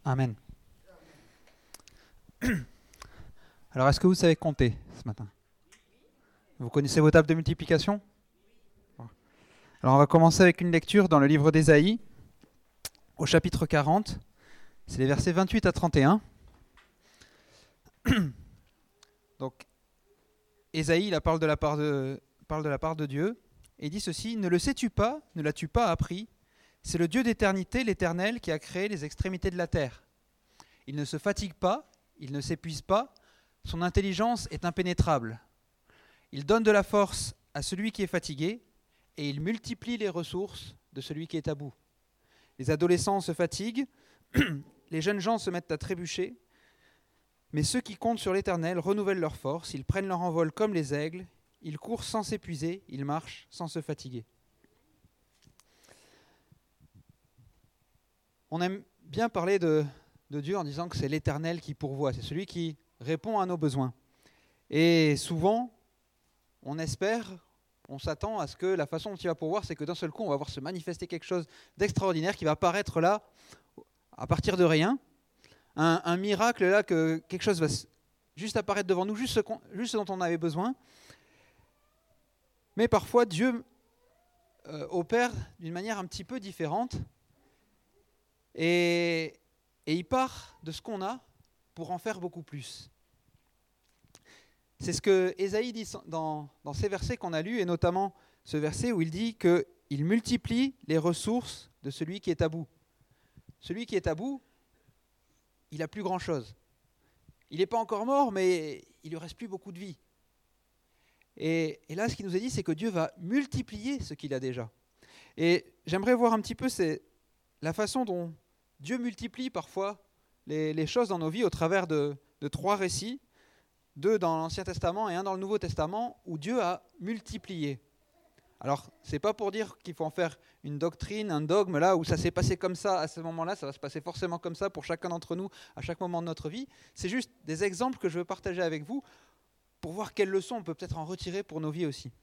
Amen. Alors, est-ce que vous savez compter ce matin? Vous connaissez vos tables de multiplication? Alors, on va commencer avec une lecture dans le livre d'Ésaïe, au chapitre 40. C'est les versets 28 à 31. Donc, Ésaïe, il parle de la part de Dieu, et il dit ceci: « Ne le sais-tu pas, ne l'as-tu pas appris? C'est le Dieu d'éternité, l'Éternel, qui a créé les extrémités de la terre. Il ne se fatigue pas, il ne s'épuise pas, son intelligence est impénétrable. Il donne de la force à celui qui est fatigué, et il multiplie les ressources de celui qui est à bout. Les adolescents se fatiguent, les jeunes gens se mettent à trébucher, mais ceux qui comptent sur l'Éternel renouvellent leur force, ils prennent leur envol comme les aigles, ils courent sans s'épuiser, ils marchent sans se fatiguer. » On aime bien parler de Dieu en disant que c'est l'Éternel qui pourvoit, c'est celui qui répond à nos besoins. Et souvent, on espère, on s'attend à ce que la façon dont il va pourvoir, c'est que d'un seul coup, on va voir se manifester quelque chose d'extraordinaire qui va apparaître là, à partir de rien. Un miracle là, que quelque chose va juste apparaître devant nous, juste ce dont on avait besoin. Mais parfois, Dieu opère d'une manière un petit peu différente. Et il part de ce qu'on a pour en faire beaucoup plus. C'est ce que Ésaïe dit dans ces versets qu'on a lus, et notamment ce verset où il dit qu'il multiplie les ressources de celui qui est à bout. Celui qui est à bout, il n'a plus grand-chose. Il n'est pas encore mort, mais il ne lui reste plus beaucoup de vie. Et là, ce qu'il nous est dit, c'est que Dieu va multiplier ce qu'il a déjà. Et j'aimerais voir un petit peu la façon dont Dieu multiplie parfois les choses dans nos vies au travers de 3 récits, 2 dans l'Ancien Testament et 1 dans le Nouveau Testament, où Dieu a multiplié. Alors, ce n'est pas pour dire qu'il faut en faire une doctrine, un dogme, là où ça s'est passé comme ça à ce moment-là, ça va se passer forcément comme ça pour chacun d'entre nous à chaque moment de notre vie. C'est juste des exemples que je veux partager avec vous pour voir quelles leçons on peut peut-être en retirer pour nos vies aussi.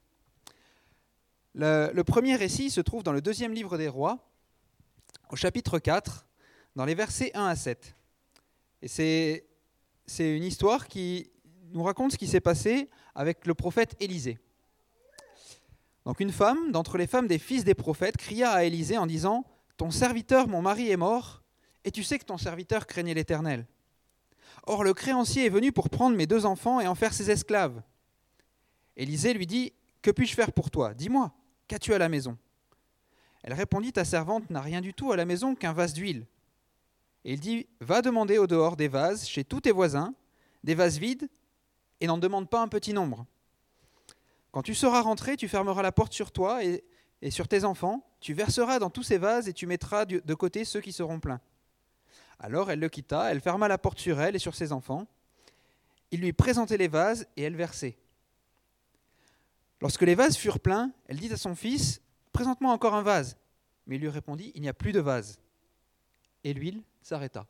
Le premier récit se trouve dans le 2e livre des Rois, au chapitre 4, dans les versets 1 à 7. Et c'est une histoire qui nous raconte ce qui s'est passé avec le prophète Élisée. Donc une femme, d'entre les femmes des fils des prophètes, cria à Élisée en disant : « Ton serviteur, mon mari, est mort, et tu sais que ton serviteur craignait l'Éternel. Or le créancier est venu pour prendre mes 2 enfants et en faire ses esclaves. » Élisée lui dit : « Que puis-je faire pour toi ? Dis-moi, qu'as-tu à la maison ? » Elle répondit : « Ta servante n'a rien du tout à la maison qu'un vase d'huile. » Et il dit : « Va demander au dehors des vases chez tous tes voisins, des vases vides, et n'en demande pas un petit nombre. Quand tu seras rentré, tu fermeras la porte sur toi et sur tes enfants, tu verseras dans tous ces vases et tu mettras de côté ceux qui seront pleins. » Alors elle le quitta, elle ferma la porte sur elle et sur ses enfants. Il lui présentait les vases et elle versait. Lorsque les vases furent pleins, elle dit à son fils : « Présente-moi encore un vase. » Mais il lui répondit : « Il n'y a plus de vase. » Et l'huile s'arrêta.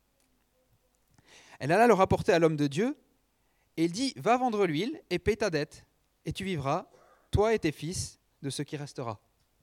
Elle alla le rapporter à l'homme de Dieu, et il dit : « Va vendre l'huile et paie ta dette, et tu vivras, toi et tes fils, de ce qui restera. »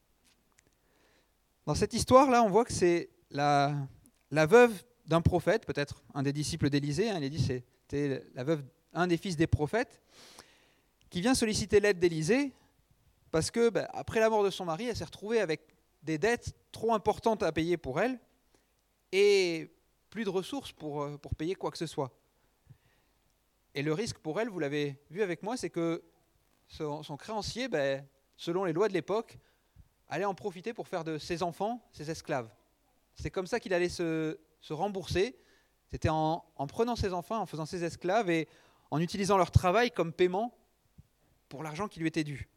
Dans cette histoire-là, on voit que c'est la veuve d'un prophète, peut-être un des disciples d'Élisée, il est dit c'était la veuve, un des fils des prophètes, qui vient solliciter l'aide d'Élisée, parce que après la mort de son mari, elle s'est retrouvée avec des dettes trop importantes à payer pour elle, et plus de ressources pour payer quoi que ce soit. Et le risque pour elle, vous l'avez vu avec moi, c'est que son créancier, selon les lois de l'époque, allait en profiter pour faire de ses enfants ses esclaves. C'est comme ça qu'il allait se rembourser. C'était en prenant ses enfants, en faisant ses esclaves et en utilisant leur travail comme paiement pour l'argent qui lui était dû.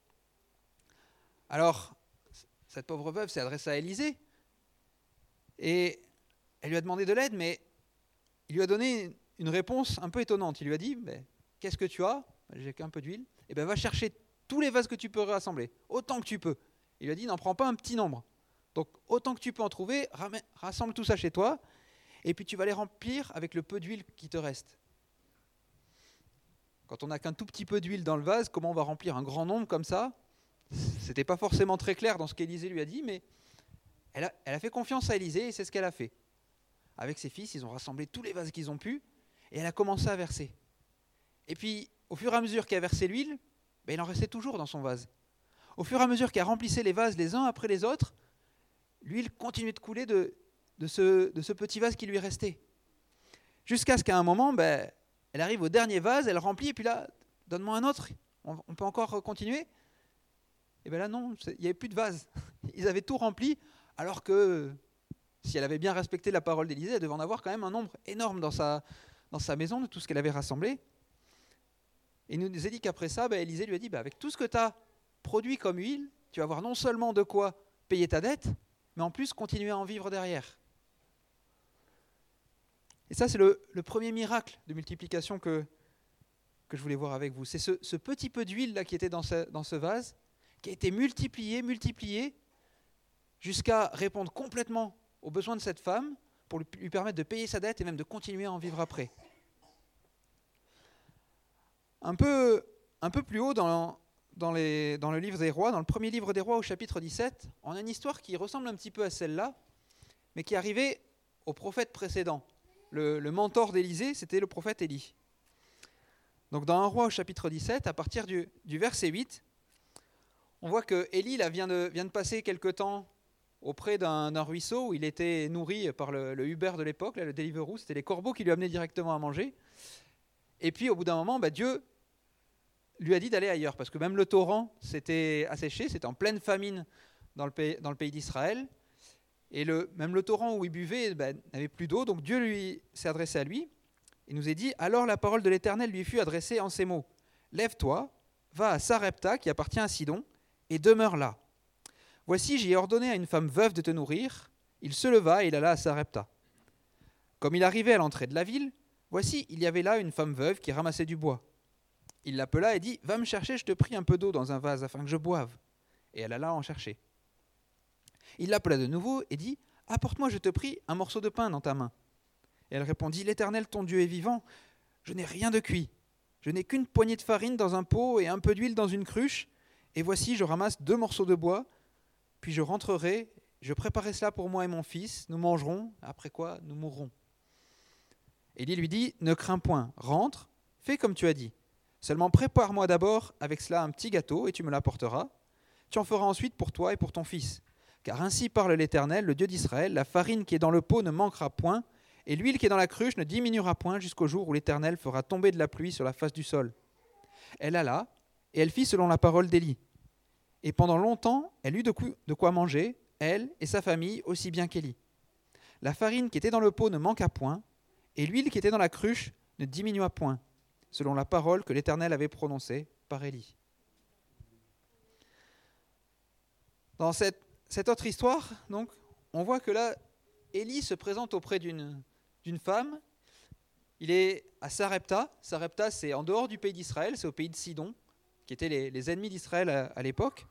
Alors, cette pauvre veuve s'est adressée à Élisée et elle lui a demandé de l'aide, mais il lui a donné une réponse un peu étonnante. Il lui a dit : « Qu'est-ce que tu as ? J'ai qu'un peu d'huile. Eh bien, va chercher tous les vases que tu peux rassembler, autant que tu peux. » Il lui a dit : « N'en prends pas un petit nombre. Donc, autant que tu peux en trouver, rassemble tout ça chez toi, et puis tu vas les remplir avec le peu d'huile qui te reste. » Quand on n'a qu'un tout petit peu d'huile dans le vase, comment on va remplir un grand nombre comme ça ? C'était pas forcément très clair dans ce qu'Élisée lui a dit, mais elle a fait confiance à Élisée et c'est ce qu'elle a fait. avec ses fils, ils ont rassemblé tous les vases qu'ils ont pu, et elle a commencé à verser. Et puis, au fur et à mesure qu'elle versait l'huile, il en restait toujours dans son vase. Au fur et à mesure qu'elle remplissait les vases les uns après les autres, l'huile continuait de couler de ce petit vase qui lui restait. Jusqu'à ce qu'à un moment, elle arrive au dernier vase, elle remplit, et puis là, donne-moi un autre, on peut encore continuer. Et bien là, non, il n'y avait plus de vase. Ils avaient tout rempli, alors que si elle avait bien respecté la parole d'Élisée, elle devait en avoir quand même un nombre énorme dans sa maison, de tout ce qu'elle avait rassemblé. Et il nous a dit qu'après ça, Élisée lui a dit, avec tout ce que tu as produit comme huile, tu vas avoir non seulement de quoi payer ta dette, mais en plus continuer à en vivre derrière. Et ça, c'est le premier miracle de multiplication que je voulais voir avec vous. C'est ce petit peu d'huile là qui était dans ce vase, qui a été multiplié, jusqu'à répondre complètement aux besoins de cette femme, pour lui permettre de payer sa dette et même de continuer à en vivre après. Un peu plus haut dans le livre des rois, dans le premier livre des rois au chapitre 17, on a une histoire qui ressemble un petit peu à celle-là, mais qui arrivait au prophète précédent. Le mentor d'Élisée, c'était le prophète Élie. Donc dans un roi au chapitre 17, à partir du verset 8, on voit que Élie là, vient de passer quelque temps auprès d'un ruisseau où il était nourri par le Uber de l'époque, là, le Deliveroo, c'était les corbeaux qui lui amenaient directement à manger. Et puis au bout d'un moment, Dieu lui a dit d'aller ailleurs, parce que même le torrent s'était asséché, c'était en pleine famine dans le pays d'Israël. Et même le torrent où il buvait n'avait plus d'eau, donc Dieu lui s'est adressé à lui. Il nous est dit, alors la parole de l'Éternel lui fut adressée en ces mots. Lève-toi, va à Sarepta, qui appartient à Sidon, et demeure là. Voici, j'ai ordonné à une femme veuve de te nourrir. Il se leva et il alla à Sarepta. Comme il arrivait à l'entrée de la ville, voici, il y avait là une femme veuve qui ramassait du bois. Il l'appela et dit, va me chercher, je te prie, un peu d'eau dans un vase afin que je boive. Et elle alla en chercher. Il l'appela de nouveau et dit, apporte-moi, je te prie, un morceau de pain dans ta main. Et elle répondit, l'Éternel, ton Dieu est vivant, je n'ai rien de cuit. Je n'ai qu'une poignée de farine dans un pot et un peu d'huile dans une cruche. Et voici, je ramasse 2 morceaux de bois, puis je rentrerai, je préparerai cela pour moi et mon fils, nous mangerons, après quoi nous mourrons. Élie lui dit, ne crains point, rentre, fais comme tu as dit. Seulement prépare-moi d'abord avec cela un petit gâteau et tu me l'apporteras. Tu en feras ensuite pour toi et pour ton fils. Car ainsi parle l'Éternel, le Dieu d'Israël, la farine qui est dans le pot ne manquera point, et l'huile qui est dans la cruche ne diminuera point jusqu'au jour où l'Éternel fera tomber de la pluie sur la face du sol. Elle alla, et elle fit selon la parole d'Élie. Et pendant longtemps, elle eut de quoi manger, elle et sa famille, aussi bien qu'Élie. La farine qui était dans le pot ne manqua point, et l'huile qui était dans la cruche ne diminua point, selon la parole que l'Éternel avait prononcée par Élie. Dans cette autre histoire, donc, on voit que là, Élie se présente auprès d'une femme. Il est à Sarepta. Sarepta, c'est en dehors du pays d'Israël, c'est au pays de Sidon, qui étaient les ennemis d'Israël à l'époque.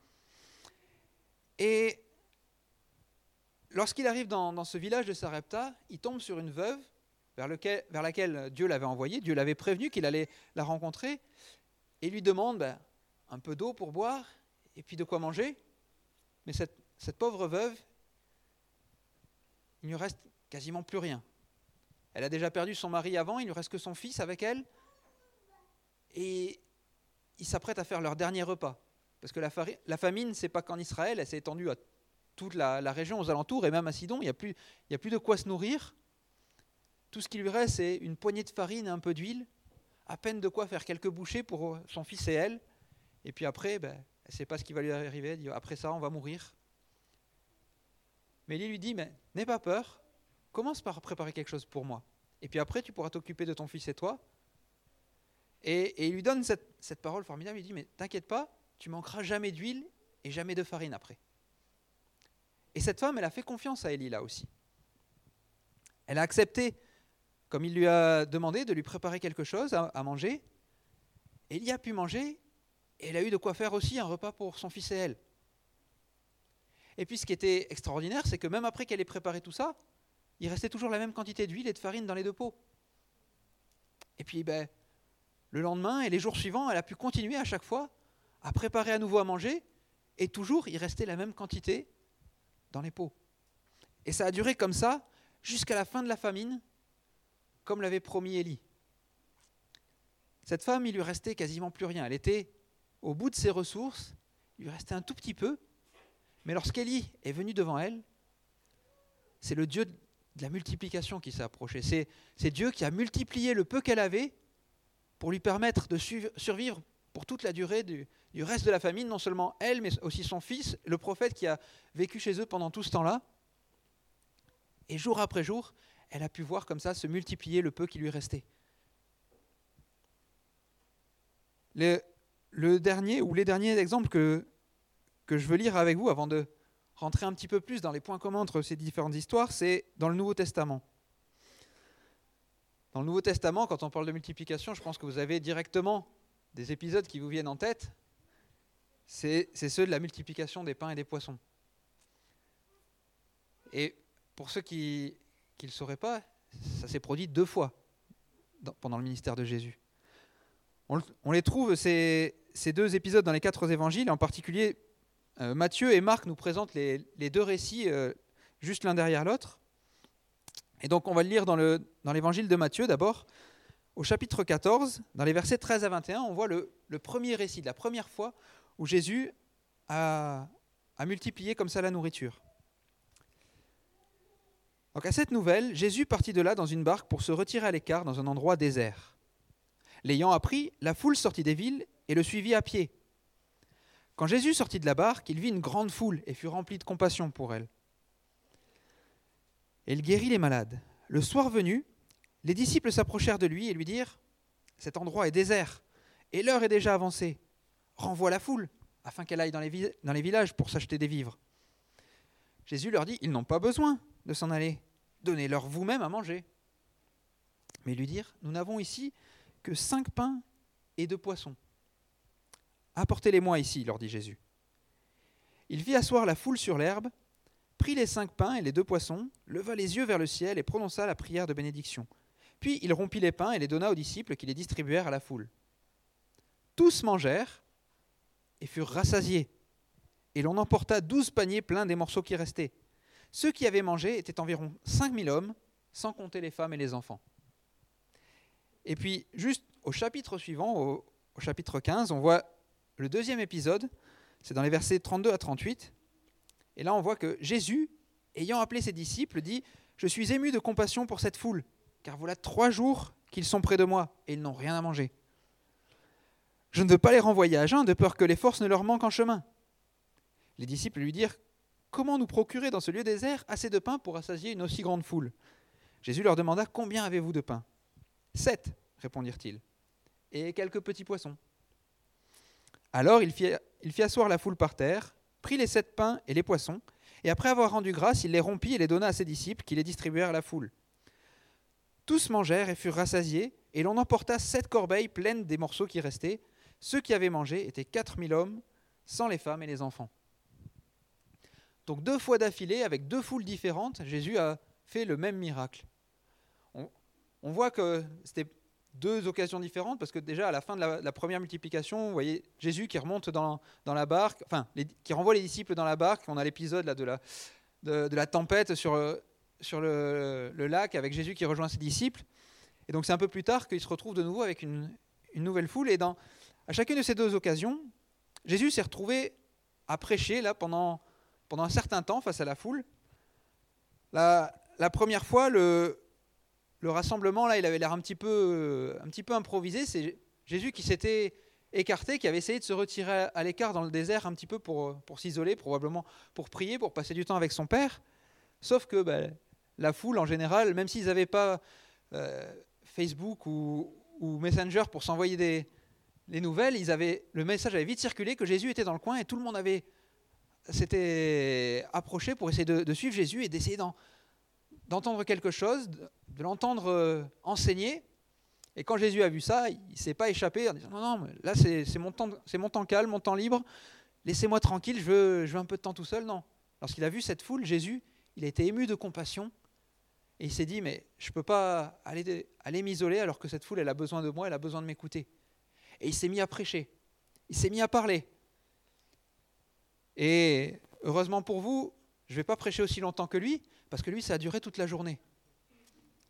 Et lorsqu'il arrive dans ce village de Sarepta, il tombe sur une veuve vers laquelle Dieu l'avait envoyé. Dieu l'avait prévenu qu'il allait la rencontrer et lui demande un peu d'eau pour boire et puis de quoi manger. Mais cette pauvre veuve, il ne lui reste quasiment plus rien. Elle a déjà perdu son mari avant, il ne lui reste que son fils avec elle. Et ils s'apprêtent à faire leur dernier repas. Parce que la famine, ce n'est pas qu'en Israël, elle s'est étendue à toute la région aux alentours, et même à Sidon, il n'y a plus de quoi se nourrir. Tout ce qui lui reste, c'est une poignée de farine et un peu d'huile, à peine de quoi faire quelques bouchées pour son fils et elle. Et puis après, elle ne sait pas ce qui va lui arriver, elle dit, après ça, on va mourir. Mais Élie lui dit, mais n'aie pas peur, commence par préparer quelque chose pour moi. Et puis après, tu pourras t'occuper de ton fils et toi. Et il lui donne cette parole formidable, il dit, mais t'inquiète pas, tu manqueras jamais d'huile et jamais de farine après. Et cette femme, elle a fait confiance à Élie là aussi. Elle a accepté, comme il lui a demandé, de lui préparer quelque chose à manger. Élie a pu manger et elle a eu de quoi faire aussi un repas pour son fils et elle. Et puis ce qui était extraordinaire, c'est que même après qu'elle ait préparé tout ça, il restait toujours la même quantité d'huile et de farine dans les 2 pots. Et puis le lendemain et les jours suivants, elle a pu continuer à chaque fois à préparer à nouveau à manger, et toujours il restait la même quantité dans les pots. Et ça a duré comme ça jusqu'à la fin de la famine, comme l'avait promis Élie. Cette femme, il lui restait quasiment plus rien. Elle était au bout de ses ressources, il lui restait un tout petit peu, mais lorsqu'Élie est venu devant elle, c'est le Dieu de la multiplication qui s'est approché. C'est Dieu qui a multiplié le peu qu'elle avait pour lui permettre de survivre pour toute la durée du reste de la famine, non seulement elle, mais aussi son fils, le prophète qui a vécu chez eux pendant tout ce temps-là. Et jour après jour, elle a pu voir comme ça se multiplier le peu qui lui restait. Le dernier ou les derniers exemples que je veux lire avec vous avant de rentrer un petit peu plus dans les points communs entre ces différentes histoires, c'est dans le Nouveau Testament. Dans le Nouveau Testament, quand on parle de multiplication, je pense que vous avez directement des épisodes qui vous viennent en tête. C'est ceux de la multiplication des pains et des poissons. Et pour ceux qui ne le sauraient pas, ça s'est produit 2 fois pendant le ministère de Jésus. On les trouve, ces 2 épisodes, dans les 4 évangiles, en particulier Matthieu et Marc nous présentent les 2 récits juste l'un derrière l'autre. Et donc on va le lire dans l'évangile de Matthieu d'abord. Au chapitre 14, dans les versets 13 à 21, on voit le premier récit, de la première fois où Jésus a multiplié comme ça la nourriture. Donc à cette nouvelle, Jésus partit de là dans une barque pour se retirer à l'écart dans un endroit désert. L'ayant appris, la foule sortit des villes et le suivit à pied. Quand Jésus sortit de la barque, il vit une grande foule et fut rempli de compassion pour elle. Et il guérit les malades. Le soir venu, les disciples s'approchèrent de lui et lui dirent « Cet endroit est désert et l'heure est déjà avancée. Renvoie la foule afin qu'elle aille dans les villages pour s'acheter des vivres. » Jésus leur dit « Ils n'ont pas besoin de s'en aller. Donnez-leur vous-même à manger. » Mais ils lui dirent « Nous n'avons ici que 5 pains et 2 poissons. » « Apportez-les-moi ici, leur dit Jésus. Il fit asseoir la foule sur l'herbe, prit les 5 pains et les 2 poissons, leva les yeux vers le ciel et prononça la prière de bénédiction. Puis il rompit les pains et les donna aux disciples qui les distribuèrent à la foule. Tous mangèrent et furent rassasiés, et l'on emporta 12 paniers pleins des morceaux qui restaient. Ceux qui avaient mangé étaient environ 5000 hommes, sans compter les femmes et les enfants. Et puis, juste au chapitre suivant, au chapitre 15, on voit le 2e épisode, c'est dans les versets 32 à 38. Et là, on voit que Jésus, ayant appelé ses disciples, dit « Je suis ému de compassion pour cette foule, car voilà 3 jours qu'ils sont près de moi, et ils n'ont rien à manger. Je ne veux pas les renvoyer à jeun, de peur que les forces ne leur manquent en chemin. » Les disciples lui dirent « Comment nous procurer dans ce lieu désert assez de pain pour rassasier une aussi grande foule ?» Jésus leur demanda « Combien avez-vous de pain ?»« 7, répondirent-ils, et quelques petits poissons. » Alors il fit asseoir la foule par terre, prit les 7 pains et les poissons, et après avoir rendu grâce, il les rompit et les donna à ses disciples, qui les distribuèrent à la foule. Tous mangèrent et furent rassasiés, et l'on emporta 7 corbeilles pleines des morceaux qui restaient. Ceux qui avaient mangé étaient 4000 hommes, sans les femmes et les enfants. Donc 2 fois d'affilée, avec 2 foules différentes, Jésus a fait le même miracle. On voit que c'était 2 occasions différentes, parce que déjà à la fin de la première multiplication, vous voyez Jésus qui remonte dans la barque, qui renvoie les disciples dans la barque. On a l'épisode là, de la tempête sur le lac, avec Jésus qui rejoint ses disciples. Et donc c'est un peu plus tard qu'il se retrouve de nouveau avec une nouvelle foule. Et à chacune de ces 2 occasions, Jésus s'est retrouvé à prêcher là, pendant un certain temps face à la foule. La première fois, le rassemblement, là, il avait l'air un petit peu improvisé. C'est Jésus qui s'était écarté, qui avait essayé de se retirer à l'écart dans le désert un petit peu pour s'isoler, probablement pour prier, pour passer du temps avec son Père. Sauf que la foule, en général, même s'ils n'avaient pas Facebook ou Messenger pour s'envoyer des nouvelles, le message avait vite circulé que Jésus était dans le coin et tout le monde s'était approché pour essayer de suivre Jésus et d'essayer d'entendre quelque chose, de l'entendre enseigner. Et quand Jésus a vu ça, il ne s'est pas échappé en disant « Non, là c'est mon temps calme, mon temps libre, laissez-moi tranquille, je veux un peu de temps tout seul. » Non. Lorsqu'il a vu cette foule, Jésus, il a été ému de compassion et il s'est dit « Mais je ne peux pas aller m'isoler alors que cette foule, elle a besoin de moi, elle a besoin de m'écouter. » Et il s'est mis à prêcher, il s'est mis à parler. Et heureusement pour vous, je ne vais pas prêcher aussi longtemps que lui, parce que lui, ça a duré toute la journée.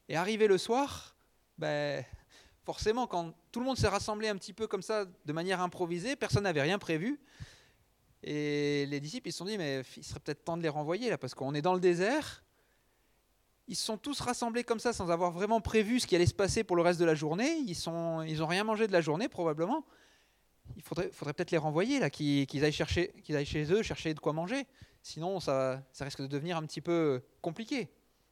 Et arrivé le soir, ben, forcément, quand tout le monde s'est rassemblé un petit peu comme ça, de manière improvisée, personne n'avait rien prévu. Et les disciples, ils se sont dit, mais il serait peut-être temps de les renvoyer là, parce qu'on est dans le désert. Ils se sont tous rassemblés comme ça, sans avoir vraiment prévu ce qui allait se passer pour le reste de la journée. Ils n'ont rien mangé de la journée, probablement. Il faudrait peut-être les renvoyer, là, qu'ils aillent chez eux, chercher de quoi manger. Sinon, ça risque de devenir un petit peu compliqué.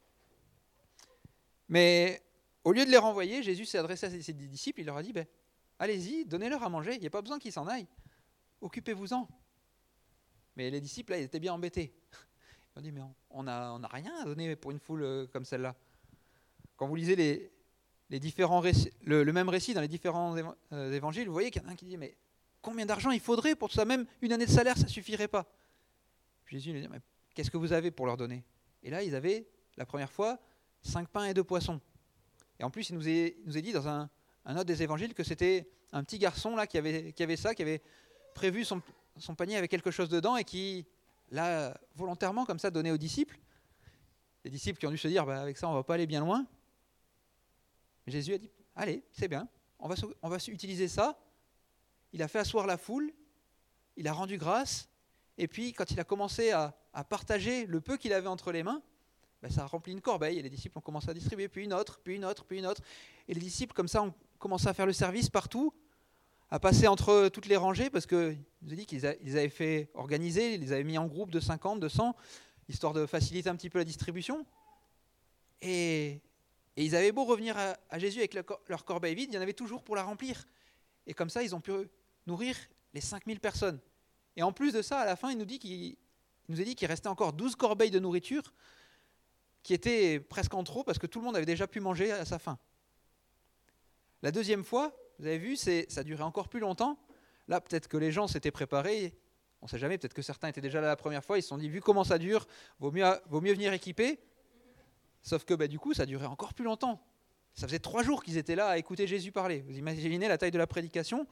Mais au lieu de les renvoyer, Jésus s'est adressé à ses disciples, il leur a dit, allez-y, donnez-leur à manger, il n'y a pas besoin qu'ils s'en aillent, occupez-vous-en. Mais les disciples, là, ils étaient bien embêtés. Ils ont dit, mais on n'a rien à donner pour une foule comme celle-là. Quand vous lisez les différents récits, le même récit dans les différents évangiles, vous voyez qu'il y en a un qui dit, mais combien d'argent il faudrait pour ça? Même une année de salaire, ça ne suffirait pas. Jésus lui dit, mais qu'est-ce que vous avez pour leur donner? Et là, ils avaient, la première fois, 5 pains et 2 poissons. Et en plus, il nous est dit dans un autre des évangiles que c'était un petit garçon là qui avait ça, qui avait prévu son panier avec quelque chose dedans et qui l'a volontairement comme ça donné aux disciples. Les disciples qui ont dû se dire, avec ça, on ne va pas aller bien loin. Jésus a dit, allez, c'est bien, on va utiliser ça. Il a fait asseoir la foule, il a rendu grâce, et puis quand il a commencé à partager le peu qu'il avait entre les mains, ça a rempli une corbeille, et les disciples ont commencé à distribuer, puis une autre, puis une autre, puis une autre. Et les disciples, comme ça, ont commencé à faire le service partout, à passer entre toutes les rangées, parce qu'ils nous ont dit qu'ils avaient fait organiser, ils les avaient mis en groupe de 50, de 100, histoire de faciliter un petit peu la distribution. Et ils avaient beau revenir à Jésus avec leur corbeille vide, il y en avait toujours pour la remplir. Et comme ça, ils ont pu nourrir les 5000 personnes. Et en plus de ça, à la fin, il nous a dit qu'il restait encore 12 corbeilles de nourriture, qui étaient presque en trop, parce que tout le monde avait déjà pu manger à sa faim. La deuxième fois, vous avez vu, ça durait encore plus longtemps. Là, peut-être que les gens s'étaient préparés, on ne sait jamais, peut-être que certains étaient déjà là la première fois, ils se sont dit, vu comment ça dure, vaut mieux venir équipé. Sauf que du coup, ça durait encore plus longtemps. Ça faisait 3 jours qu'ils étaient là à écouter Jésus parler. Vous imaginez la taille de la prédication?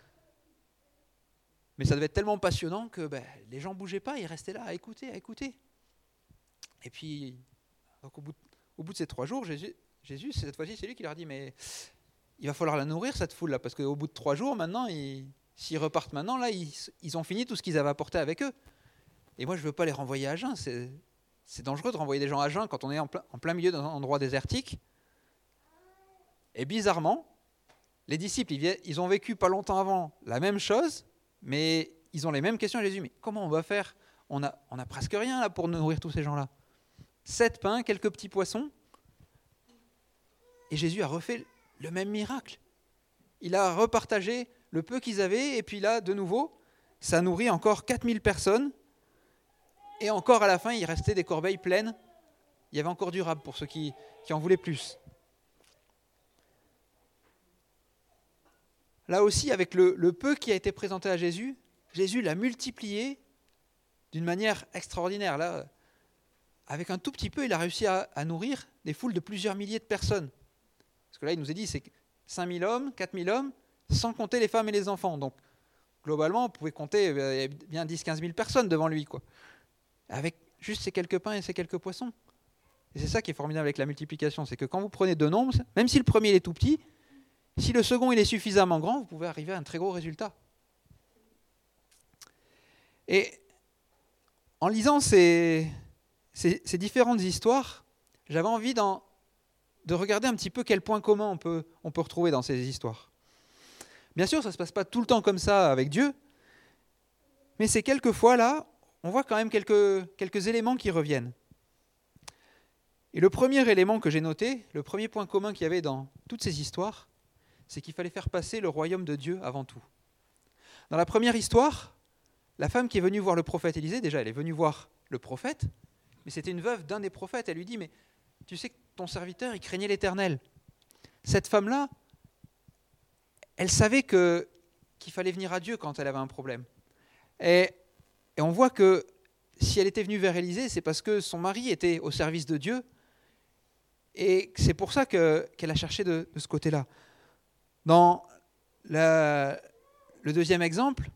Mais ça devait être tellement passionnant que les gens ne bougeaient pas, ils restaient là à écouter. Et puis, donc au bout de ces 3 jours, Jésus, cette fois-ci, c'est lui qui leur dit, mais il va falloir la nourrir, cette foule-là, parce qu'au bout de 3 jours, maintenant, s'ils repartent maintenant, là, ils ont fini tout ce qu'ils avaient apporté avec eux. Et moi, je ne veux pas les renvoyer à jeun. C'est dangereux de renvoyer des gens à jeun quand on est en plein milieu d'un endroit désertique. Et bizarrement, les disciples, ils ont vécu pas longtemps avant la même chose, mais ils ont les mêmes questions à Jésus. Mais comment on va faire? On a presque rien là pour nourrir tous ces gens-là. 7 pains, quelques petits poissons. Et Jésus a refait le même miracle. Il a repartagé le peu qu'ils avaient, et puis là, de nouveau, ça nourrit encore 4000 personnes. Et encore à la fin, il restait des corbeilles pleines. Il y avait encore du rab pour ceux qui en voulaient plus. Là aussi, avec le peu qui a été présenté à Jésus, Jésus l'a multiplié d'une manière extraordinaire. Là, avec un tout petit peu, il a réussi à nourrir des foules de plusieurs milliers de personnes. Parce que là, il nous a dit, c'est 5000 hommes, 4000 hommes, sans compter les femmes et les enfants. Donc, globalement, on pouvait compter bien 10-15 000 personnes devant lui, quoi. Avec juste ces quelques pains et ces quelques poissons. Et c'est ça qui est formidable avec la multiplication, c'est que quand vous prenez 2 nombres, même si le premier il est tout petit, si le second il est suffisamment grand, vous pouvez arriver à un très gros résultat. Et en lisant ces différentes histoires, j'avais envie de regarder un petit peu quels points communs on peut retrouver dans ces histoires. Bien sûr, ça ne se passe pas tout le temps comme ça avec Dieu, mais ces quelques fois-là, on voit quand même quelques éléments qui reviennent. Et le premier élément que j'ai noté, le premier point commun qu'il y avait dans toutes ces histoires, c'est qu'il fallait faire passer le royaume de Dieu avant tout. Dans la première histoire, la femme qui est venue voir le prophète Élisée, déjà elle est venue voir le prophète, mais c'était une veuve d'un des prophètes. Elle lui dit, mais tu sais que ton serviteur, il craignait l'Éternel. Cette femme-là, elle savait qu'il fallait venir à Dieu quand elle avait un problème. Et on voit que si elle était venue vers Élisée, c'est parce que son mari était au service de Dieu. Et c'est pour ça qu'elle a cherché de ce côté-là. Dans le deuxième exemple,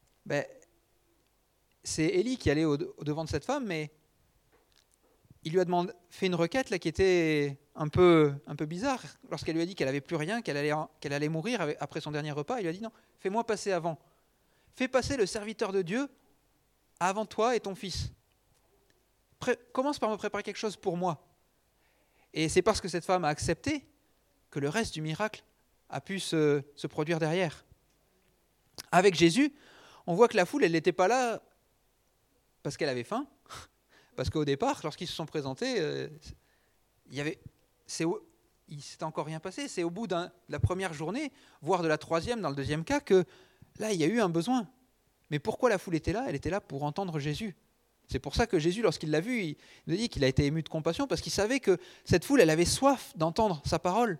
c'est Élie qui allait au devant de cette femme, mais il lui a fait une requête là, qui était un peu bizarre. Lorsqu'elle lui a dit qu'elle n'avait plus rien, qu'elle allait mourir après son dernier repas, il lui a dit non, fais-moi passer avant. Fais passer le serviteur de Dieu avant toi et ton fils. Commence par me préparer quelque chose pour moi. Et c'est parce que cette femme a accepté que le reste du miracle a pu se produire derrière. Avec Jésus, on voit que la foule, elle n'était pas là parce qu'elle avait faim, parce qu'au départ, lorsqu'ils se sont présentés, il s'était encore rien passé. C'est au bout de la première journée, voire de la troisième dans le deuxième cas, que là, il y a eu un besoin. Mais pourquoi la foule était là ? Elle était là pour entendre Jésus. C'est pour ça que Jésus, lorsqu'il l'a vu, il nous dit qu'il a été ému de compassion, parce qu'il savait que cette foule, elle avait soif d'entendre sa parole.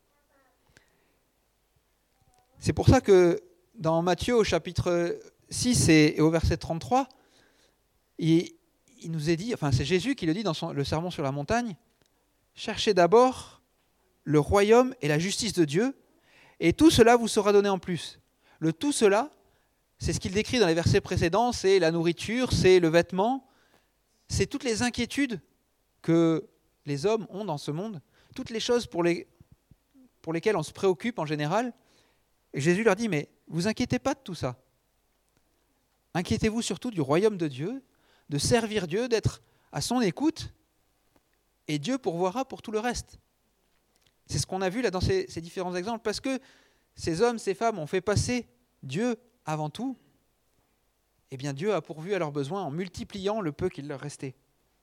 C'est pour ça que dans Matthieu, au chapitre 6 et au verset 33, il nous est dit, enfin c'est Jésus qui le dit dans le sermon sur la montagne, « Cherchez d'abord le royaume et la justice de Dieu, et tout cela vous sera donné en plus. » Le tout cela, c'est ce qu'il décrit dans les versets précédents, c'est la nourriture, c'est le vêtement, c'est toutes les inquiétudes que les hommes ont dans ce monde, toutes les choses pour lesquelles on se préoccupe en général. Et Jésus leur dit, mais vous inquiétez pas de tout ça. Inquiétez-vous surtout du royaume de Dieu, de servir Dieu, d'être à son écoute, et Dieu pourvoira pour tout le reste. C'est ce qu'on a vu là dans ces différents exemples, parce que ces hommes, ces femmes ont fait passer Dieu avant tout, eh bien Dieu a pourvu à leurs besoins en multipliant le peu qu'il leur restait.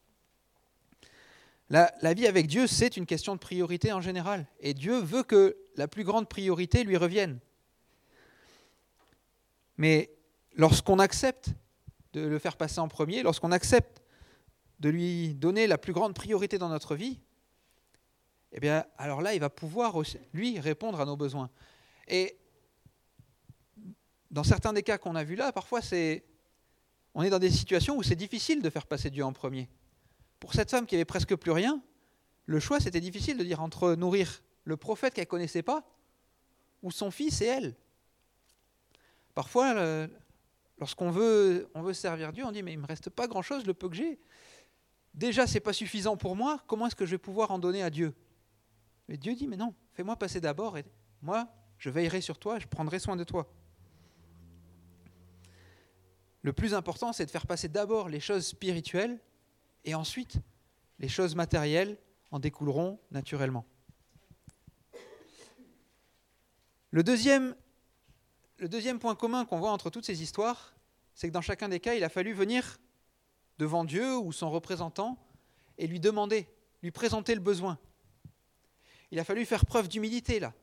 La vie avec Dieu, c'est une question de priorité en général, et Dieu veut que la plus grande priorité lui revienne. Mais lorsqu'on accepte de le faire passer en premier, lorsqu'on accepte de lui donner la plus grande priorité dans notre vie, eh bien, alors là, il va pouvoir aussi, lui, répondre à nos besoins. Et dans certains des cas qu'on a vus là, parfois, on est dans des situations où c'est difficile de faire passer Dieu en premier. Pour cette femme qui avait presque plus rien, le choix, c'était difficile de dire entre nourrir le prophète qu'elle ne connaissait pas ou son fils et elle. Parfois, lorsqu'on veut servir Dieu, on dit « mais il ne me reste pas grand-chose, le peu que j'ai. Déjà, ce n'est pas suffisant pour moi, comment est-ce que je vais pouvoir en donner à Dieu ?» Mais Dieu dit « mais non, fais-moi passer d'abord, et moi, je veillerai sur toi, je prendrai soin de toi. » Le plus important, c'est de faire passer d'abord les choses spirituelles, et ensuite, les choses matérielles en découleront naturellement. Le deuxième point commun qu'on voit entre toutes ces histoires, c'est que dans chacun des cas, il a fallu venir devant Dieu ou son représentant et lui demander, lui présenter le besoin. Il a fallu faire preuve d'humilité là.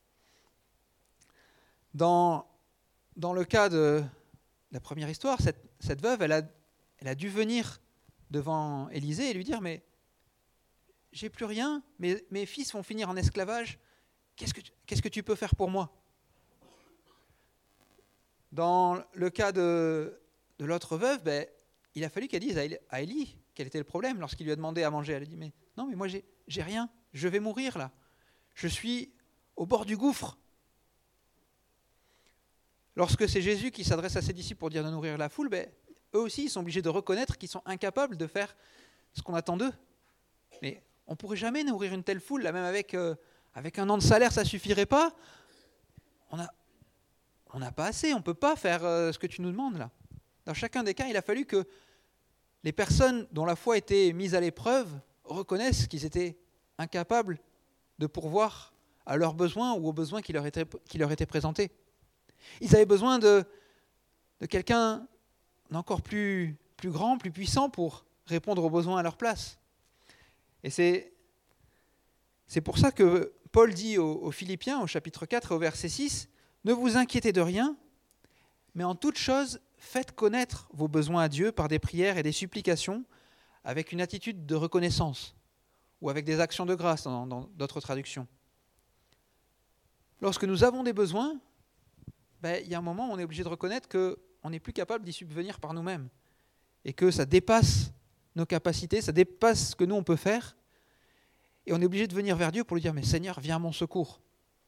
Dans le cas de la première histoire, cette veuve, elle a dû venir devant Élisée et lui dire « mais j'ai plus rien, mes fils vont finir en esclavage, qu'est-ce que tu peux faire pour moi ?» Dans le cas de l'autre veuve, il a fallu qu'elle dise à Élie quel était le problème lorsqu'il lui a demandé à manger. Elle a dit « mais non, mais moi j'ai rien, je vais mourir là, je suis au bord du gouffre. » Lorsque c'est Jésus qui s'adresse à ses disciples pour dire de nourrir la foule, eux aussi ils sont obligés de reconnaître qu'ils sont incapables de faire ce qu'on attend d'eux. Mais on ne pourrait jamais nourrir une telle foule, là, même avec un an de salaire, ça ne suffirait pas. On n'a pas assez, on ne peut pas faire ce que tu nous demandes là. Dans chacun des cas, il a fallu que les personnes dont la foi était mise à l'épreuve reconnaissent qu'ils étaient incapables de pourvoir à leurs besoins ou aux besoins qui leur étaient présentés. Ils avaient besoin de quelqu'un d'encore plus grand, plus puissant pour répondre aux besoins à leur place. Et c'est pour ça que Paul dit aux Philippiens, au chapitre 4 et au verset 6, « Ne vous inquiétez de rien, mais en toute chose, faites connaître vos besoins à Dieu par des prières et des supplications, avec une attitude de reconnaissance, ou avec des actions de grâce dans d'autres traductions. » Lorsque nous avons des besoins, il y a un moment où on est obligé de reconnaître qu'on n'est plus capable d'y subvenir par nous-mêmes, et que ça dépasse nos capacités, ça dépasse ce que nous on peut faire, et on est obligé de venir vers Dieu pour lui dire « Mais Seigneur, viens à mon secours ».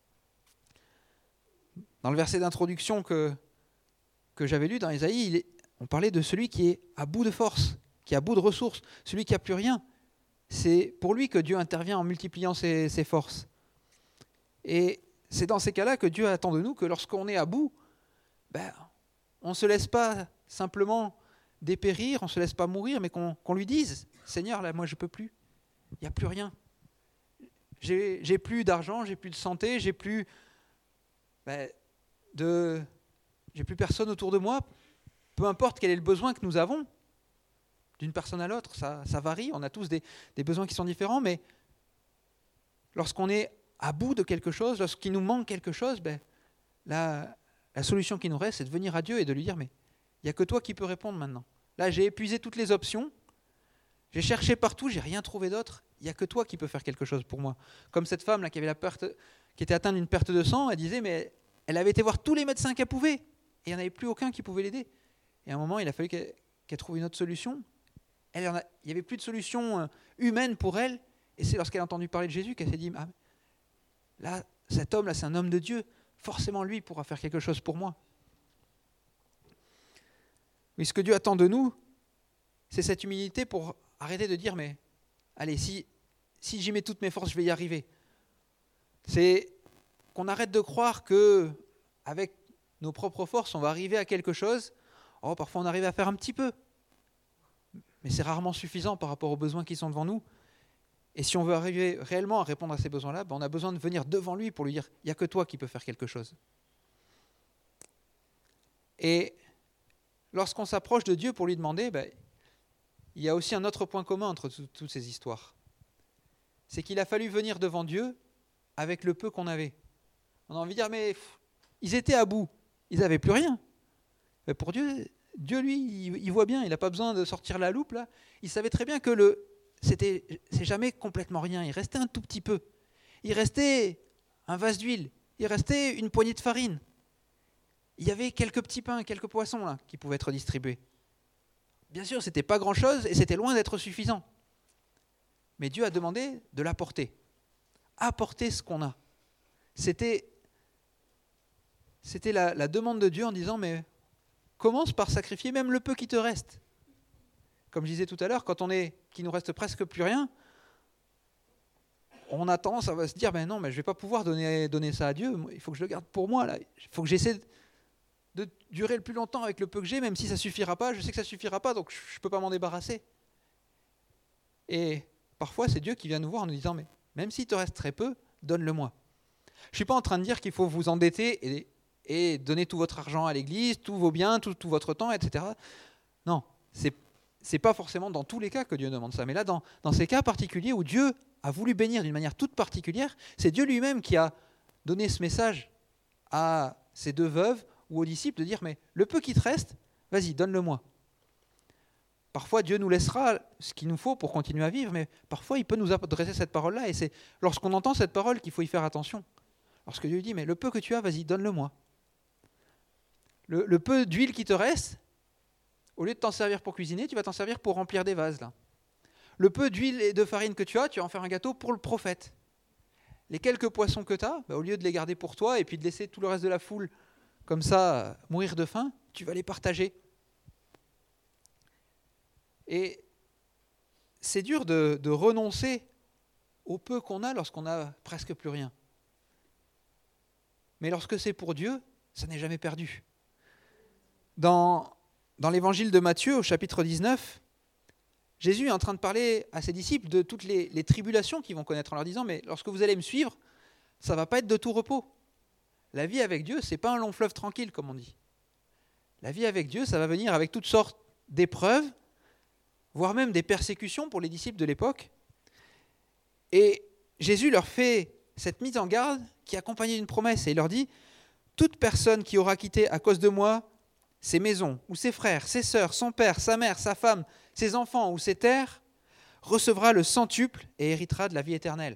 Dans le verset d'introduction que j'avais lu dans Ésaïe, on parlait de celui qui est à bout de force, qui est à bout de ressources, celui qui n'a plus rien. c'est pour lui que Dieu intervient en multipliant ses forces. Et c'est dans ces cas-là que Dieu attend de nous que lorsqu'on est à bout, on ne se laisse pas simplement dépérir, on ne se laisse pas mourir, mais qu'on lui dise « Seigneur, là, moi, je ne peux plus. Il n'y a plus rien. J'ai plus d'argent, j'ai plus de santé, j'ai plus personne autour de moi. Peu importe quel est le besoin que nous avons, d'une personne à l'autre, ça varie. On a tous des besoins qui sont différents, mais lorsqu'on est à bout de quelque chose, lorsqu'il nous manque quelque chose, la solution qui nous reste, c'est de venir à Dieu et de lui dire « Mais il n'y a que toi qui peux répondre maintenant. Là, j'ai épuisé toutes les options. J'ai cherché partout, j'ai rien trouvé d'autre. Il n'y a que toi qui peux faire quelque chose pour moi. » Comme cette femme là qui était atteinte d'une perte de sang, elle disait, mais elle avait été voir tous les médecins qu'elle pouvait, et il n'y en avait plus aucun qui pouvait l'aider. Et à un moment, il a fallu qu'elle trouve une autre solution. Il n'y avait plus de solution humaine pour elle, et c'est lorsqu'elle a entendu parler de Jésus qu'elle s'est dit, là, cet homme là, c'est un homme de Dieu, forcément lui pourra faire quelque chose pour moi. Mais ce que Dieu attend de nous, c'est cette humilité pour arrêter de dire, mais allez, si j'y mets toutes mes forces, je vais y arriver. C'est qu'on arrête de croire qu'avec nos propres forces, on va arriver à quelque chose. Oh, parfois, on arrive à faire un petit peu. Mais c'est rarement suffisant par rapport aux besoins qui sont devant nous. Et si on veut arriver réellement à répondre à ces besoins-là, on a besoin de venir devant lui pour lui dire, il n'y a que toi qui peux faire quelque chose. Et lorsqu'on s'approche de Dieu pour lui demander, il y a aussi un autre point commun entre toutes ces histoires. C'est qu'il a fallu venir devant Dieu avec le peu qu'on avait. On a envie de dire, mais ils étaient à bout, ils n'avaient plus rien. Mais pour Dieu, lui, il voit bien, il n'a pas besoin de sortir la loupe. Là. Il savait très bien que c'est jamais complètement rien, il restait un tout petit peu. Il restait un vase d'huile, il restait une poignée de farine. Il y avait quelques petits pains, quelques poissons là, qui pouvaient être distribués. Bien sûr, ce n'était pas grand-chose et c'était loin d'être suffisant. Mais Dieu a demandé de l'apporter. Apporter ce qu'on a. C'était la demande de Dieu en disant, mais commence par sacrifier même le peu qui te reste. Comme je disais tout à l'heure, qu'il nous reste presque plus rien, on a tendance à se dire, non, mais je ne vais pas pouvoir donner ça à Dieu, il faut que je le garde pour moi. Là. Il faut que j'essaie de durer le plus longtemps avec le peu que j'ai, même si ça ne suffira pas, je sais que ça ne suffira pas, donc je ne peux pas m'en débarrasser. Et parfois, c'est Dieu qui vient nous voir en nous disant, mais même s'il te reste très peu, donne-le-moi. Je ne suis pas en train de dire qu'il faut vous endetter et donner tout votre argent à l'église, tous vos biens, tout votre temps, etc. Non, c'est pas forcément dans tous les cas que Dieu demande ça. Mais là, dans ces cas particuliers où Dieu a voulu bénir d'une manière toute particulière, c'est Dieu lui-même qui a donné ce message à ces deux veuves ou aux disciples de dire, mais le peu qui te reste, vas-y, donne-le-moi. Parfois, Dieu nous laissera ce qu'il nous faut pour continuer à vivre, mais parfois, il peut nous adresser cette parole-là, et c'est lorsqu'on entend cette parole qu'il faut y faire attention. Lorsque Dieu dit, mais le peu que tu as, vas-y, donne-le-moi. Le peu d'huile qui te reste, au lieu de t'en servir pour cuisiner, tu vas t'en servir pour remplir des vases. Là. Le peu d'huile et de farine que tu vas en faire un gâteau pour le prophète. Les quelques poissons que tu as, au lieu de les garder pour toi et puis de laisser tout le reste de la foule comme ça mourir de faim, tu vas les partager. Et c'est dur de renoncer au peu qu'on a lorsqu'on n'a presque plus rien. Mais lorsque c'est pour Dieu, ça n'est jamais perdu. Dans l'évangile de Matthieu, au chapitre 19, Jésus est en train de parler à ses disciples de toutes les tribulations qu'ils vont connaître en leur disant, mais lorsque vous allez me suivre, ça ne va pas être de tout repos. La vie avec Dieu, ce n'est pas un long fleuve tranquille, comme on dit. La vie avec Dieu, ça va venir avec toutes sortes d'épreuves, voire même des persécutions pour les disciples de l'époque. Et Jésus leur fait cette mise en garde qui est accompagnée d'une promesse, et il leur dit, toute personne qui aura quitté à cause de moi ses maisons, ou ses frères, ses sœurs, son père, sa mère, sa femme, ses enfants ou ses terres, recevra le centuple et héritera de la vie éternelle.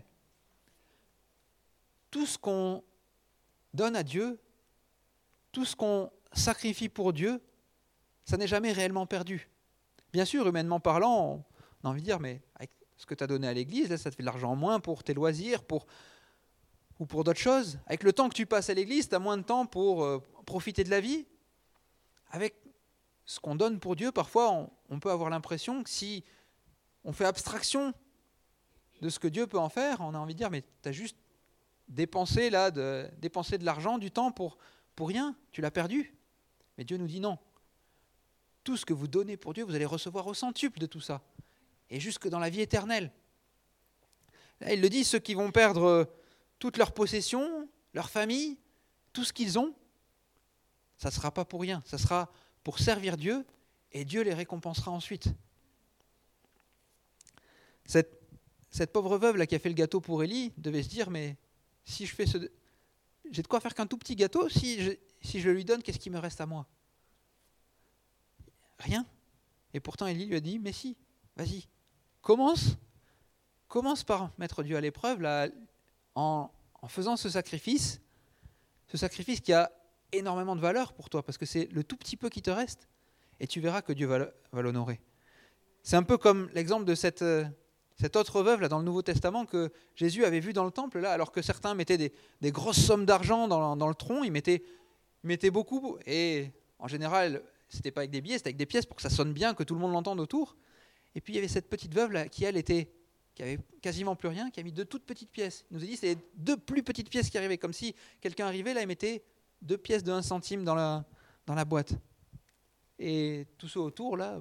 Tout ce qu'on donne à Dieu, tout ce qu'on sacrifie pour Dieu, ça n'est jamais réellement perdu. Bien sûr, humainement parlant, on a envie de dire, mais avec ce que tu as donné à l'église, là, ça te fait de l'argent en moins pour tes loisirs, ou pour d'autres choses. Avec le temps que tu passes à l'église, tu as moins de temps pour profiter de la vie. Avec ce qu'on donne pour Dieu, parfois, on peut avoir l'impression que si on fait abstraction de ce que Dieu peut en faire, on a envie de dire, mais tu as juste dépensé de l'argent, du temps pour rien, tu l'as perdu. Mais Dieu nous dit non. Tout ce que vous donnez pour Dieu, vous allez recevoir au centuple de tout ça. Et jusque dans la vie éternelle. Là, il le dit, ceux qui vont perdre toutes leurs possessions, leur famille, tout ce qu'ils ont, ça ne sera pas pour rien. Ça sera pour servir Dieu et Dieu les récompensera ensuite. Cette pauvre veuve là, qui a fait le gâteau pour Élie devait se dire, mais si je fais j'ai de quoi faire qu'un tout petit gâteau, si je le lui donne, qu'est-ce qui me reste à moi? Rien. Et pourtant Élie lui a dit, mais si, vas-y, commence par mettre Dieu à l'épreuve là, en faisant ce sacrifice qui a énormément de valeur pour toi, parce que c'est le tout petit peu qui te reste, et tu verras que Dieu va l'honorer. C'est un peu comme l'exemple de cette autre veuve là, dans le Nouveau Testament que Jésus avait vu dans le temple, là, alors que certains mettaient des grosses sommes d'argent dans le tronc, ils mettaient beaucoup, et en général, c'était pas avec des billets, c'était avec des pièces pour que ça sonne bien, que tout le monde l'entende autour. Et puis il y avait cette petite veuve là, qui avait quasiment plus rien, qui a mis 2 toutes petites pièces. Il nous a dit c'était 2 plus petites pièces qui arrivaient, comme si quelqu'un arrivait là et mettait 2 pièces de 1 centime dans la boîte. Et tous ceux autour là,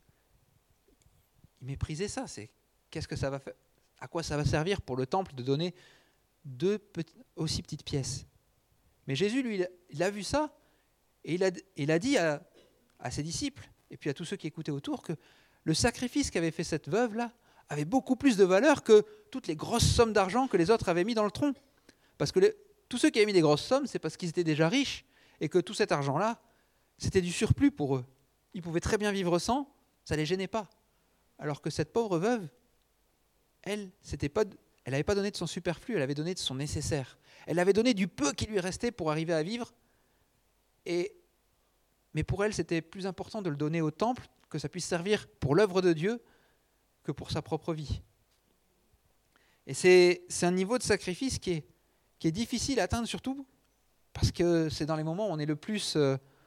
ils méprisaient ça. C'est qu'est-ce que ça va faire? À quoi ça va servir pour le temple de donner 2 aussi petites pièces? Mais Jésus, lui, il a vu ça et il a dit à ses disciples et puis à tous ceux qui écoutaient autour que le sacrifice qu'avait fait cette veuve là avait beaucoup plus de valeur que toutes les grosses sommes d'argent que les autres avaient mis dans le tronc. Parce que tous ceux qui avaient mis des grosses sommes, c'est parce qu'ils étaient déjà riches et que tout cet argent-là, c'était du surplus pour eux. Ils pouvaient très bien vivre sans, ça ne les gênait pas. Alors que cette pauvre veuve, elle n'avait pas donné de son superflu, elle avait donné de son nécessaire. Elle avait donné du peu qui lui restait pour arriver à vivre. Mais pour elle, c'était plus important de le donner au temple, que ça puisse servir pour l'œuvre de Dieu, que pour sa propre vie. Et c'est un niveau de sacrifice qui est difficile à atteindre, surtout parce que c'est dans les moments où on est le plus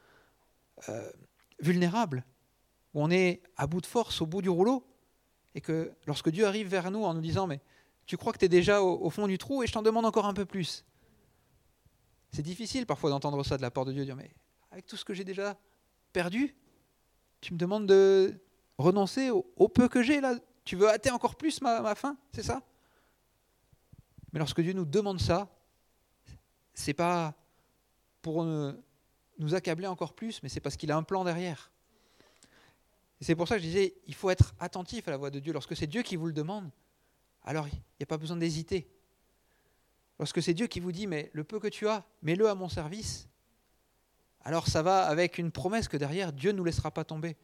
vulnérable, où on est à bout de force, au bout du rouleau, et que lorsque Dieu arrive vers nous en nous disant « mais tu crois que tu es déjà au fond du trou et je t'en demande encore un peu plus ». C'est difficile parfois d'entendre ça de la part de Dieu, dire « mais avec tout ce que j'ai déjà perdu, tu me demandes de renoncer au peu que j'ai là, tu veux hâter encore plus ma faim, c'est ça ?» Mais lorsque Dieu nous demande ça, c'est pas pour nous accabler encore plus, mais c'est parce qu'il a un plan derrière. Et c'est pour ça que je disais, il faut être attentif à la voix de Dieu. Lorsque c'est Dieu qui vous le demande, alors il n'y a pas besoin d'hésiter. Lorsque c'est Dieu qui vous dit, mais le peu que tu as, mets-le à mon service, alors ça va avec une promesse que derrière, Dieu ne nous laissera pas tomber.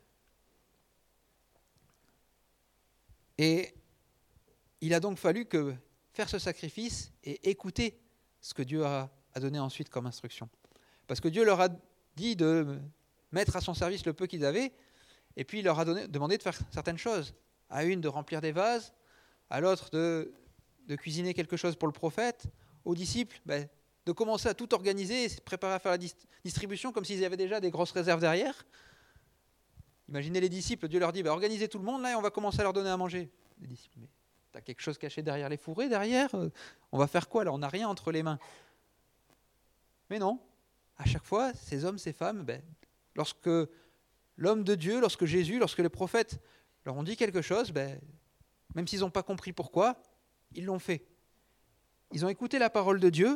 Et il a donc fallu faire ce sacrifice et écouter ce que Dieu a donné ensuite comme instruction. Parce que Dieu leur a dit de mettre à son service le peu qu'ils avaient, et puis il leur a demandé de faire certaines choses. À une, de remplir des vases, à l'autre, de cuisiner quelque chose pour le prophète, aux disciples, de commencer à tout organiser et se préparer à faire la distribution comme s'ils avaient déjà des grosses réserves derrière. Imaginez les disciples, Dieu leur dit, organisez tout le monde là et on va commencer à leur donner à manger. Les disciples, mais t'as quelque chose caché derrière les fourrés, derrière? On va faire quoi là? On n'a rien entre les mains. Mais non, à chaque fois, ces hommes, ces femmes, lorsque l'homme de Dieu, lorsque Jésus, lorsque les prophètes leur ont dit quelque chose, même s'ils n'ont pas compris pourquoi, ils l'ont fait. Ils ont écouté la parole de Dieu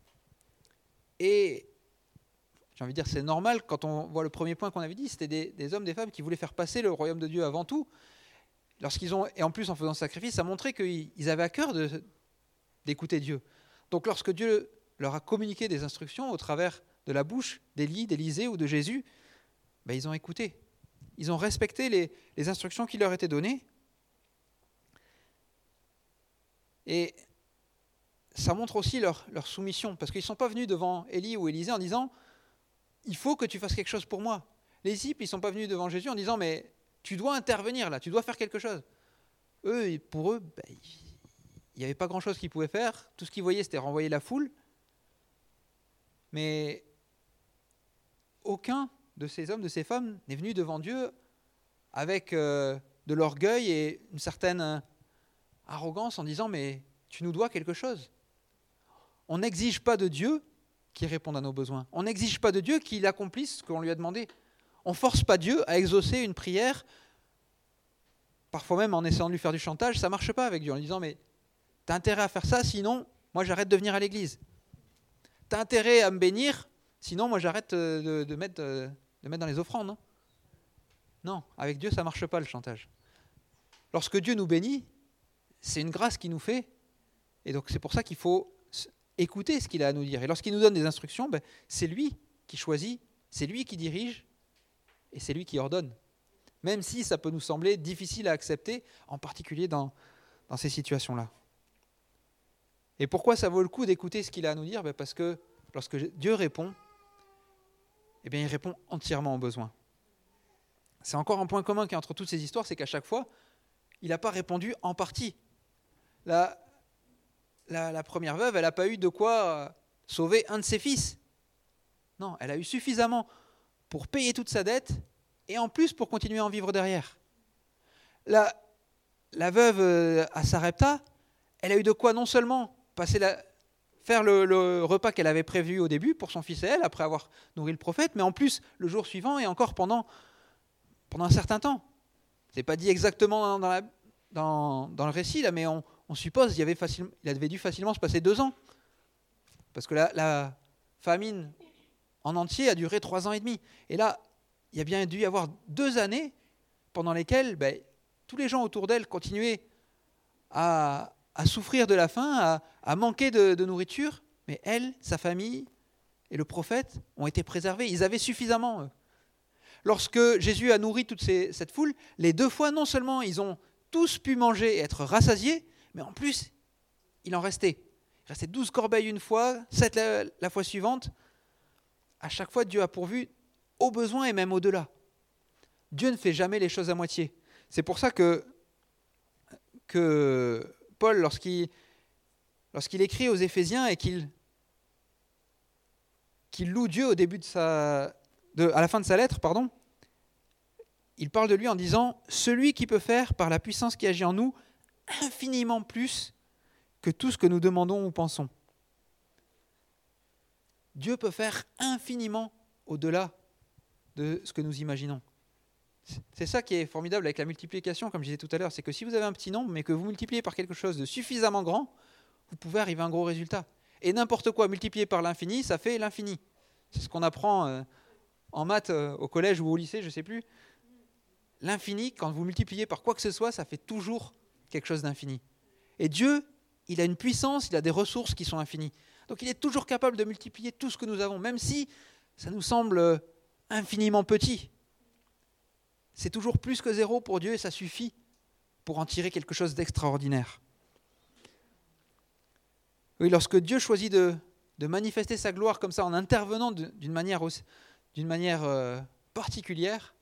et j'ai envie de dire c'est normal quand on voit le premier point qu'on avait dit, c'était des hommes, des femmes qui voulaient faire passer le royaume de Dieu avant tout. Et en plus en faisant ce sacrifice, ça montrait qu'ils avaient à cœur d'écouter Dieu. Donc lorsque Dieu leur a communiqué des instructions au travers de la bouche d'Élie, d'Élisée ou de Jésus, ils ont écouté. Ils ont respecté les instructions qui leur étaient données. Et ça montre aussi leur soumission, parce qu'ils ne sont pas venus devant Élie ou Élisée en disant « il faut que tu fasses quelque chose pour moi ». Les disciples, ils ne sont pas venus devant Jésus en disant « mais tu dois intervenir là, tu dois faire quelque chose ». Pour eux, il n'y avait pas grand-chose qu'ils pouvaient faire. Tout ce qu'ils voyaient, c'était renvoyer la foule. Mais aucun de ces hommes, de ces femmes n'est venu devant Dieu avec de l'orgueil et une certaine arrogance en disant « mais tu nous dois quelque chose ». On n'exige pas de Dieu qu'il réponde à nos besoins. On n'exige pas de Dieu qu'il accomplisse ce qu'on lui a demandé. On ne force pas Dieu à exaucer une prière, parfois même en essayant de lui faire du chantage. Ça ne marche pas avec Dieu en lui disant « mais tu as intérêt à faire ça, sinon moi j'arrête de venir à l'église. Tu as intérêt à me bénir, sinon moi j'arrête de mettre dans les offrandes. » Non, avec Dieu ça ne marche pas le chantage. Lorsque Dieu nous bénit, c'est une grâce qu'il nous fait. Et donc c'est pour ça qu'il faut écouter ce qu'il a à nous dire. Et lorsqu'il nous donne des instructions, c'est lui qui choisit, c'est lui qui dirige et c'est lui qui ordonne. Même si ça peut nous sembler difficile à accepter, en particulier dans ces situations-là. Et pourquoi ça vaut le coup d'écouter ce qu'il a à nous dire ? Parce que lorsque Dieu répond, il répond entièrement aux besoins. C'est encore un point commun qu'il y a entre toutes ces histoires, c'est qu'à chaque fois, il n'a pas répondu en partie. La première veuve, elle n'a pas eu de quoi sauver un de ses fils. Non, elle a eu suffisamment pour payer toute sa dette et en plus pour continuer à en vivre derrière. La veuve à Sarepta, elle a eu de quoi non seulement faire le repas qu'elle avait prévu au début pour son fils et elle, après avoir nourri le prophète, mais en plus le jour suivant et encore pendant un certain temps. Ce n'est pas dit exactement dans le récit, là, mais on suppose qu'il avait dû facilement se passer 2 ans. Parce que la famine en entier a duré 3 ans et demi. Et là, il y a bien dû y avoir 2 années pendant lesquelles tous les gens autour d'elle continuaient à souffrir de la faim, à manquer de nourriture. Mais elle, sa famille et le prophète ont été préservés. Ils avaient suffisamment. Lorsque Jésus a nourri toute cette foule, les 2 fois, non seulement ils ont tous pu manger et être rassasiés, mais en plus, il en restait. Il restait 12 corbeilles une fois, 7 la fois suivante. À chaque fois, Dieu a pourvu aux besoins et même au-delà. Dieu ne fait jamais les choses à moitié. C'est pour ça que Paul, lorsqu'il écrit aux Éphésiens et qu'il loue Dieu au début à la fin de sa lettre, il parle de lui en disant « Celui qui peut faire, par la puissance qui agit en nous, infiniment plus que tout ce que nous demandons ou pensons. » Dieu peut faire infiniment au-delà de ce que nous imaginons. C'est ça qui est formidable avec la multiplication, comme je disais tout à l'heure, c'est que si vous avez un petit nombre, mais que vous multipliez par quelque chose de suffisamment grand, vous pouvez arriver à un gros résultat. Et n'importe quoi multiplié par l'infini, ça fait l'infini. C'est ce qu'on apprend en maths au collège ou au lycée, je ne sais plus. L'infini, quand vous multipliez par quoi que ce soit, ça fait toujours quelque chose d'infini. Et Dieu, il a une puissance, il a des ressources qui sont infinies. Donc il est toujours capable de multiplier tout ce que nous avons, même si ça nous semble infiniment petit. C'est toujours plus que 0 pour Dieu et ça suffit pour en tirer quelque chose d'extraordinaire. Oui, lorsque Dieu choisit de manifester sa gloire comme ça en intervenant d'une manière particulière,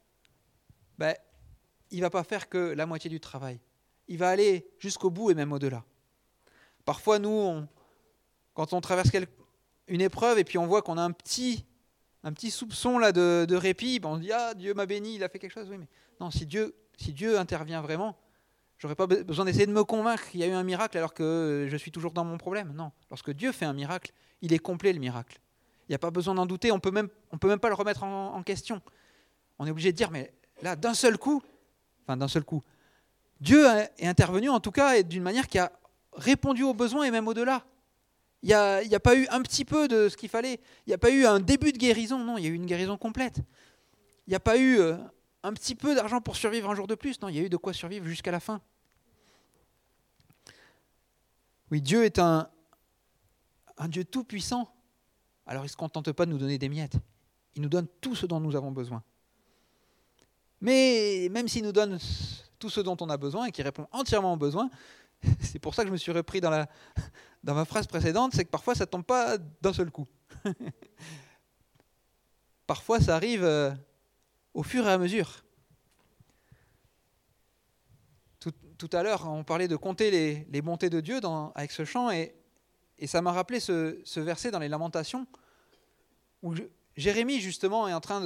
il ne va pas faire que la moitié du travail. Il va aller jusqu'au bout et même au-delà. Parfois, nous, quand on traverse une épreuve et puis on voit qu'on a un petit soupçon là de répit, on se dit « Ah, Dieu m'a béni, il a fait quelque chose. » Oui, mais non, si Dieu intervient vraiment, je n'aurais pas besoin d'essayer de me convaincre qu'il y a eu un miracle alors que je suis toujours dans mon problème. Non, lorsque Dieu fait un miracle, il est complet le miracle. Il n'y a pas besoin d'en douter, on peut même pas le remettre en question. On est obligé de dire, mais là, d'un seul coup, Dieu est intervenu en tout cas et d'une manière qui a répondu aux besoins et même au-delà. Il n'y a pas eu un petit peu de ce qu'il fallait. Il n'y a pas eu un début de guérison. Non, il y a eu une guérison complète. Il n'y a pas eu un petit peu d'argent pour survivre un jour de plus. Non, il y a eu de quoi survivre jusqu'à la fin. Oui, Dieu est un Dieu tout-puissant. Alors il ne se contente pas de nous donner des miettes. Il nous donne tout ce dont nous avons besoin. Mais même s'il nous donne tout ce dont on a besoin et qu'il répond entièrement aux besoins, c'est pour ça que je me suis repris dans ma phrase précédente, c'est que parfois ça ne tombe pas d'un seul coup. Parfois ça arrive au fur et à mesure. Tout à l'heure, on parlait de compter les bontés de Dieu avec ce chant, et ça m'a rappelé ce verset dans les Lamentations, où Jérémie justement est en train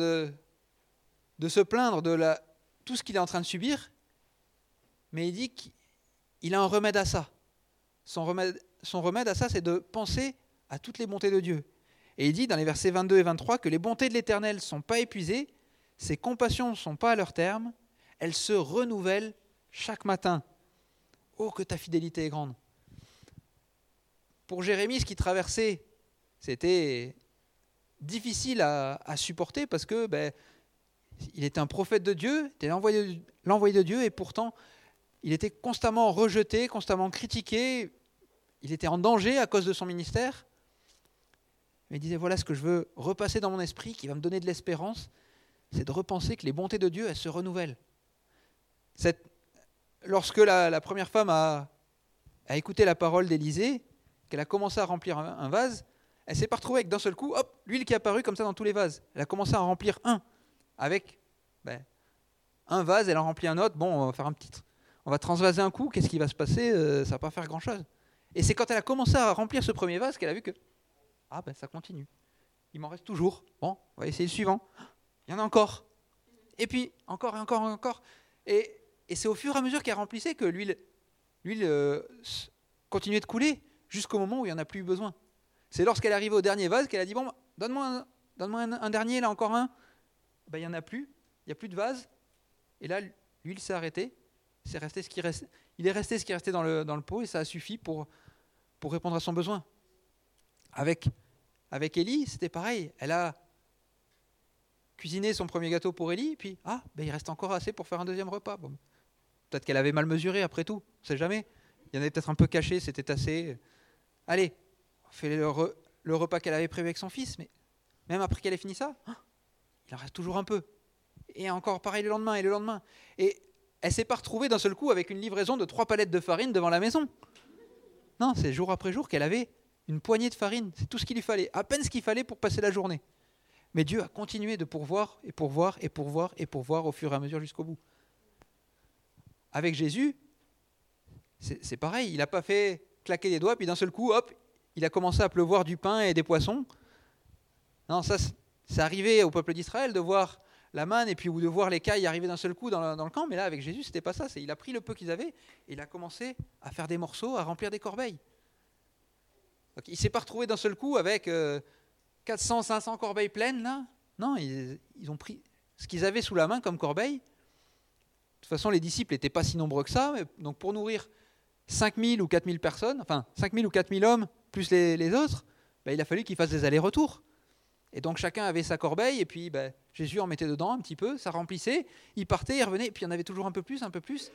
de se plaindre de tout ce qu'il est en train de subir, mais il dit qu'il il a un remède à ça. Son remède à ça, c'est de penser à toutes les bontés de Dieu. Et il dit dans les versets 22 et 23 que les bontés de l'Éternel ne sont pas épuisées, ses compassions ne sont pas à leur terme, elles se renouvellent chaque matin. Oh, que ta fidélité est grande. Pour Jérémie, ce qu'il traversait, c'était difficile à supporter parce que il était un prophète de Dieu, il était l'envoyé de Dieu, et pourtant il était constamment rejeté, constamment critiqué, il était en danger à cause de son ministère. Mais il disait, voilà ce que je veux repasser dans mon esprit, qui va me donner de l'espérance, c'est de repenser que les bontés de Dieu, elles se renouvellent. Lorsque la première femme a écouté la parole d'Élisée, qu'elle a commencé à remplir un vase, elle s'est pas retrouvée avec d'un seul coup, hop, l'huile qui est apparue comme ça dans tous les vases. Elle a commencé à en remplir un, avec un vase, elle en remplit un autre, bon, on va transvaser un coup, qu'est-ce qui va se passer, ça va pas faire grand-chose. Et c'est quand elle a commencé à remplir ce premier vase qu'elle a vu que, ça continue. Il m'en reste toujours, bon, on va essayer le suivant. Il y en a encore. Et puis, encore et encore et encore. Et c'est au fur et à mesure qu'elle remplissait que l'huile continuait de couler jusqu'au moment où il n'y en a plus besoin. C'est lorsqu'elle est arrivée au dernier vase qu'elle a dit, bon, donne-moi un dernier, là encore un. Il n'y en a plus, il n'y a plus de vase. Et là, l'huile s'est arrêtée. Il est resté ce qui restait dans le pot et ça a suffi pour répondre à son besoin. Avec Élie, c'était pareil. Elle a cuisiné son premier gâteau pour Élie, puis il reste encore assez pour faire un deuxième repas. Bon, peut-être qu'elle avait mal mesuré après tout, on ne sait jamais. Il y en avait peut-être un peu caché, c'était assez. Allez, on fait le repas qu'elle avait prévu avec son fils, mais même après qu'elle ait fini ça, il en reste toujours un peu. Et encore pareil le lendemain et le lendemain. Et elle ne s'est pas retrouvée d'un seul coup avec une livraison de 3 palettes de farine devant la maison. Non, c'est jour après jour qu'elle avait une poignée de farine. C'est tout ce qu'il lui fallait, à peine ce qu'il fallait pour passer la journée. Mais Dieu a continué de pourvoir et pourvoir et pourvoir et pourvoir au fur et à mesure jusqu'au bout. Avec Jésus, c'est pareil. Il n'a pas fait claquer des doigts, puis d'un seul coup, hop, il a commencé à pleuvoir du pain et des poissons. Non, ça, c'est arrivé au peuple d'Israël de voir la manne et puis de voir les cailles arriver d'un seul coup dans le camp. Mais là, avec Jésus, c'était pas ça. Il a pris le peu qu'ils avaient et il a commencé à faire des morceaux, à remplir des corbeilles. Donc, il ne s'est pas retrouvé d'un seul coup avec 400, 500 corbeilles pleines, là. Non, ils ont pris ce qu'ils avaient sous la main comme corbeille. De toute façon, les disciples n'étaient pas si nombreux que ça. Mais donc, pour nourrir 5000 ou 4000 personnes, enfin 5000 ou 4000 hommes, plus les autres, il a fallu qu'ils fassent des allers-retours. Et donc, chacun avait sa corbeille, et puis Jésus en mettait dedans un petit peu, ça remplissait, il partait, il revenait, et puis il y en avait toujours un peu plus, un peu plus.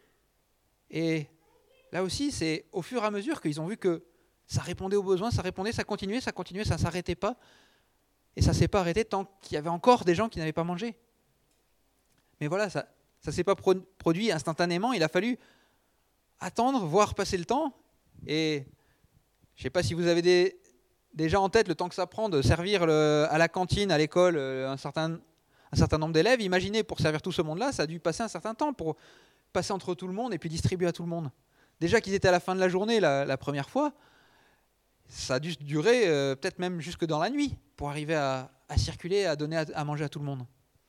Et là aussi, c'est au fur et à mesure qu'ils ont vu que ça répondait aux besoins, ça répondait, ça continuait, ça ne s'arrêtait pas. Et ça ne s'est pas arrêté tant qu'il y avait encore des gens qui n'avaient pas mangé. Mais voilà, ça ne s'est pas produit instantanément. Il a fallu attendre, voir passer le temps. Et je ne sais pas si vous avez déjà en tête le temps que ça prend de servir à la cantine, à l'école, un certain nombre d'élèves. Imaginez, pour servir tout ce monde-là, ça a dû passer un certain temps pour passer entre tout le monde et puis distribuer à tout le monde. Déjà qu'ils étaient à la fin de la journée la première fois, ça a dû durer peut-être même jusque dans la nuit pour arriver à circuler, à donner à manger à tout le monde.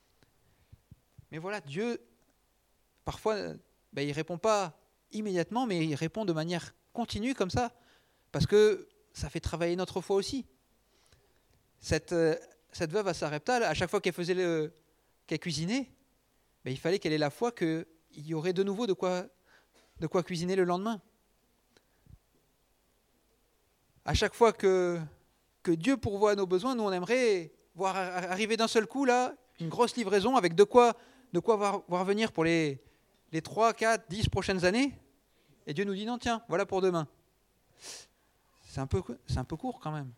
Mais voilà, Dieu, parfois, il ne répond pas immédiatement, mais il répond de manière continue comme ça, parce que ça fait travailler notre foi aussi. Cette veuve à Sarepta, à chaque fois qu'elle cuisinait, il fallait qu'elle ait la foi qu'il y aurait de nouveau de quoi cuisiner le lendemain. À chaque fois que Dieu pourvoit à nos besoins, nous on aimerait voir arriver d'un seul coup là une grosse livraison avec de quoi voir venir pour les 3, 4, 10 prochaines années. Et Dieu nous dit non, tiens, voilà pour demain. C'est un peu court quand même.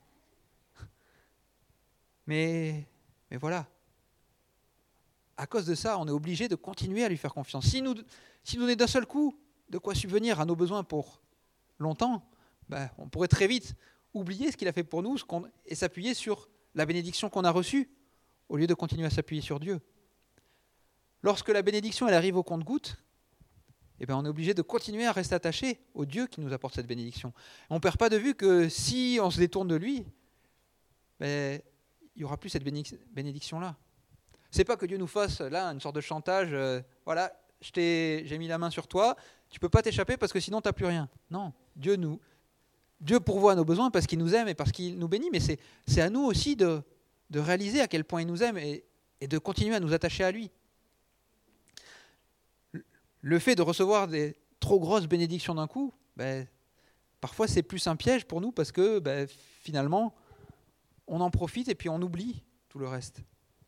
Mais voilà. À cause de ça, on est obligé de continuer à lui faire confiance. Si nous donnait d'un seul coup de quoi subvenir à nos besoins pour longtemps, on pourrait très vite oublier ce qu'il a fait pour nous et s'appuyer sur la bénédiction qu'on a reçue au lieu de continuer à s'appuyer sur Dieu. Lorsque la bénédiction elle arrive au compte-gouttes, on est obligé de continuer à rester attaché au Dieu qui nous apporte cette bénédiction. On ne perd pas de vue que si on se détourne de lui, il n'y aura plus cette bénédiction-là. C'est pas que Dieu nous fasse là une sorte de chantage, voilà, j'ai mis la main sur toi, tu ne peux pas t'échapper parce que sinon tu n'as plus rien. Non, Dieu pourvoit à nos besoins parce qu'il nous aime et parce qu'il nous bénit, mais c'est à nous aussi de réaliser à quel point il nous aime et de continuer à nous attacher à lui. Le fait de recevoir des trop grosses bénédictions d'un coup, parfois c'est plus un piège pour nous parce que finalement, on en profite et puis on oublie tout le reste.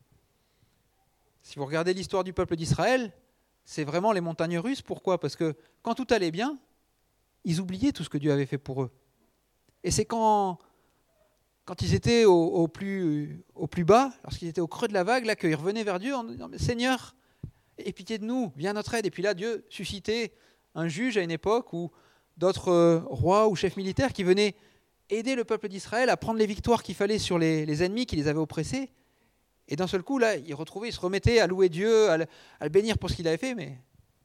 Si vous regardez l'histoire du peuple d'Israël, c'est vraiment les montagnes russes. Pourquoi ? Parce que quand tout allait bien, ils oubliaient tout ce que Dieu avait fait pour eux. Et c'est quand ils étaient au plus bas, lorsqu'ils étaient au creux de la vague, là, qu'ils revenaient vers Dieu en disant « Seigneur, aie pitié de nous, viens à notre aide ». Et puis là, Dieu suscitait un juge à une époque ou d'autres rois ou chefs militaires qui venaient aider le peuple d'Israël à prendre les victoires qu'il fallait sur les ennemis qui les avaient oppressés. Et d'un seul coup, là, ils se remettaient à louer Dieu, à le bénir pour ce qu'il avait fait, mais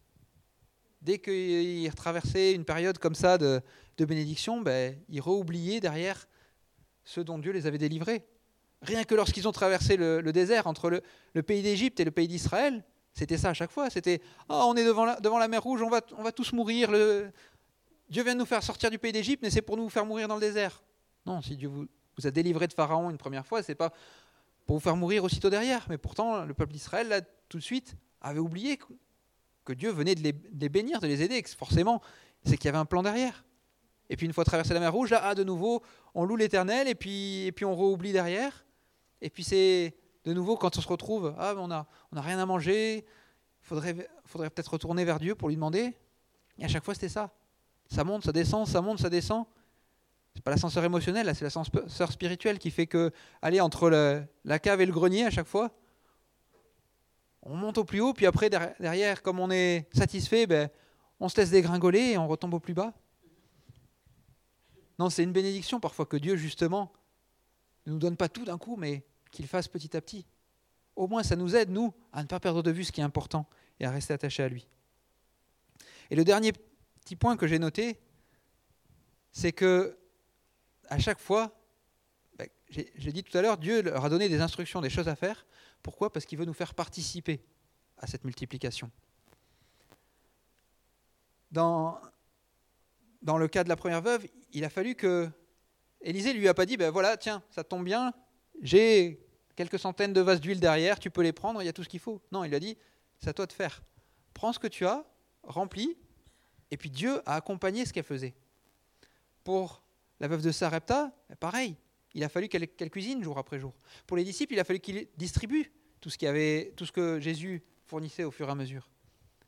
dès qu'ils traversaient une période comme ça de bénédiction, ils réoubliaient derrière ceux dont Dieu les avait délivrés. Rien que lorsqu'ils ont traversé le désert entre le pays d'Égypte et le pays d'Israël, c'était ça à chaque fois. C'était « on est devant la mer Rouge, on va tous mourir. Dieu vient de nous faire sortir du pays d'Égypte, mais c'est pour nous faire mourir dans le désert. » Non, si Dieu vous a délivré de Pharaon une première fois, c'est pas pour vous faire mourir aussitôt derrière. Mais pourtant, le peuple d'Israël, là, tout de suite, avait oublié que Dieu venait de les bénir, de les aider. Forcément, c'est qu'il y avait un plan derrière. Et puis une fois traversé la mer Rouge, là, de nouveau, on loue l'Éternel et puis on réoublie derrière. Et puis c'est de nouveau quand on se retrouve, on a rien à manger, faudrait peut-être retourner vers Dieu pour lui demander. Et à chaque fois, c'était ça. Ça monte, ça descend, ça monte, ça descend. C'est pas l'ascenseur émotionnel, là, c'est l'ascenseur spirituel qui fait que, entre la cave et le grenier, à chaque fois, on monte au plus haut, puis après, derrière, comme on est satisfait, on se laisse dégringoler et on retombe au plus bas. Non, c'est une bénédiction parfois que Dieu, justement, ne nous donne pas tout d'un coup, mais qu'il fasse petit à petit. Au moins, ça nous aide, nous, à ne pas perdre de vue ce qui est important et à rester attachés à lui. Et le dernier petit point que j'ai noté, c'est que à chaque fois, j'ai dit tout à l'heure, Dieu leur a donné des instructions, des choses à faire. Pourquoi ? Parce qu'il veut nous faire participer à cette multiplication. Dans le cas de la première veuve, il a fallu que Élisée lui a pas dit, voilà, tiens, ça tombe bien, j'ai quelques centaines de vases d'huile derrière, tu peux les prendre, il y a tout ce qu'il faut. Non, il lui a dit, c'est à toi de faire. Prends ce que tu as, remplis, et puis Dieu a accompagné ce qu'elle faisait. Pour la veuve de Sarepta, pareil, il a fallu qu'elle cuisine jour après jour. Pour les disciples, il a fallu qu'ils distribuent tout ce que Jésus fournissait au fur et à mesure. Pourquoi ?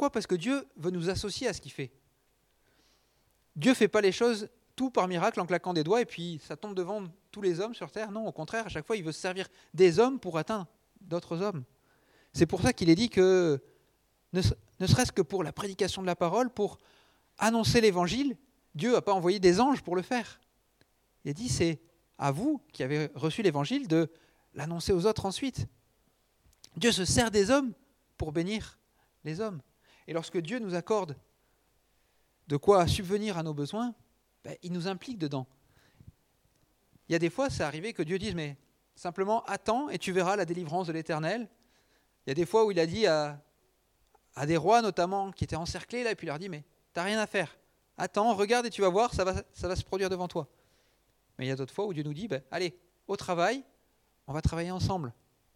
Parce que Dieu veut nous associer à ce qu'il fait. Dieu ne fait pas les choses tout par miracle en claquant des doigts et puis ça tombe devant tous les hommes sur terre. Non, au contraire, à chaque fois, il veut se servir des hommes pour atteindre d'autres hommes. C'est pour ça qu'il est dit que, ne serait-ce que pour la prédication de la parole, pour annoncer l'évangile, Dieu n'a pas envoyé des anges pour le faire. Il a dit, c'est à vous qui avez reçu l'évangile de l'annoncer aux autres ensuite. Dieu se sert des hommes pour bénir les hommes. Et lorsque Dieu nous accorde de quoi subvenir à nos besoins, il nous implique dedans. Il y a des fois, c'est arrivé que Dieu dise, mais simplement attends et tu verras la délivrance de l'Éternel. Il y a des fois où il a dit à des rois notamment qui étaient encerclés, là, et puis il leur dit, mais t'as rien à faire. Attends, regarde et tu vas voir, ça va se produire devant toi. Mais il y a d'autres fois où Dieu nous dit, allez, au travail, on va travailler ensemble.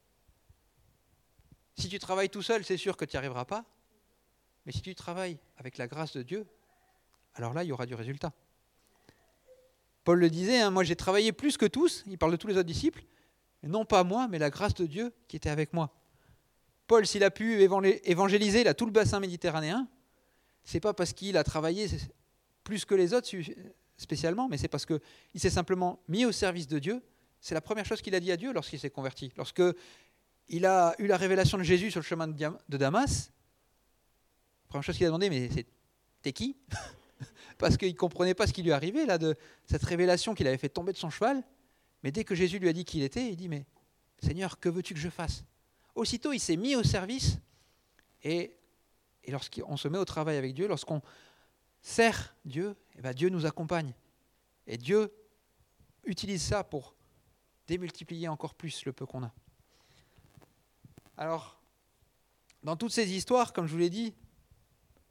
Si tu travailles tout seul, c'est sûr que tu n'y arriveras pas. Mais si tu travailles avec la grâce de Dieu, alors là, il y aura du résultat. Paul le disait, moi j'ai travaillé plus que tous, il parle de tous les autres disciples, et non pas moi, mais la grâce de Dieu qui était avec moi. Paul, s'il a pu évangéliser là, tout le bassin méditerranéen, c'est pas parce qu'il a travaillé plus que les autres spécialement, mais c'est parce qu'il s'est simplement mis au service de Dieu. C'est la première chose qu'il a dit à Dieu lorsqu'il s'est converti. Lorsqu'il a eu la révélation de Jésus sur le chemin de Damas, la première chose qu'il a demandé, mais t'es qui ? Parce qu'il ne comprenait pas ce qui lui arrivait, là, de cette révélation qu'il avait fait tomber de son cheval. Mais dès que Jésus lui a dit qui il était, il dit, mais Seigneur, que veux-tu que je fasse ? Aussitôt, il s'est mis au service. Et lorsqu'on se met au travail avec Dieu, lorsqu'on sert Dieu, Dieu nous accompagne. Et Dieu utilise ça pour démultiplier encore plus le peu qu'on a. Alors, dans toutes ces histoires, comme je vous l'ai dit,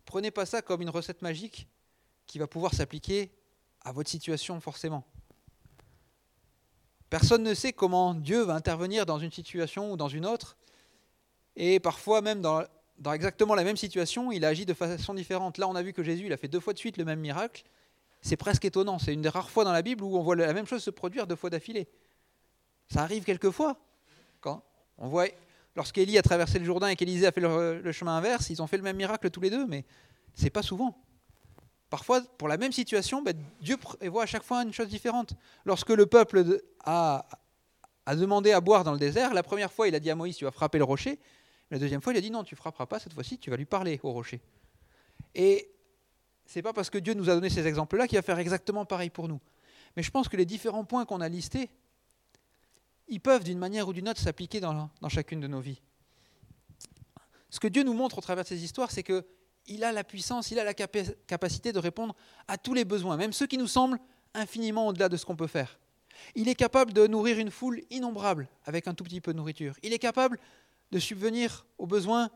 prenez pas ça comme une recette magique qui va pouvoir s'appliquer à votre situation forcément. Personne ne sait comment Dieu va intervenir dans une situation ou dans une autre. Et parfois même dans exactement la même situation, il agit de façon différente. Là, on a vu que Jésus il a fait 2 fois de suite le même miracle. C'est presque étonnant. C'est une des rares fois dans la Bible où on voit la même chose se produire 2 fois d'affilée. Ça arrive quelquefois. Quand on voit, lorsqu'Élie a traversé le Jourdain et qu'Élisée a fait le chemin inverse, ils ont fait le même miracle tous les deux, mais c'est pas souvent. Parfois, pour la même situation, Dieu prévoit à chaque fois une chose différente. Lorsque le peuple a demandé à boire dans le désert, la première fois, il a dit à Moïse, tu vas frapper le rocher. La deuxième fois, il a dit, non, tu ne frapperas pas, cette fois-ci, tu vas lui parler au rocher. Et ce n'est pas parce que Dieu nous a donné ces exemples-là qu'il va faire exactement pareil pour nous. Mais je pense que les différents points qu'on a listés, ils peuvent, d'une manière ou d'une autre, s'appliquer dans chacune de nos vies. Ce que Dieu nous montre au travers de ces histoires, c'est qu'il a la puissance, il a la capacité de répondre à tous les besoins, même ceux qui nous semblent infiniment au-delà de ce qu'on peut faire. Il est capable de nourrir une foule innombrable avec un tout petit peu de nourriture. Il est capable de subvenir aux besoins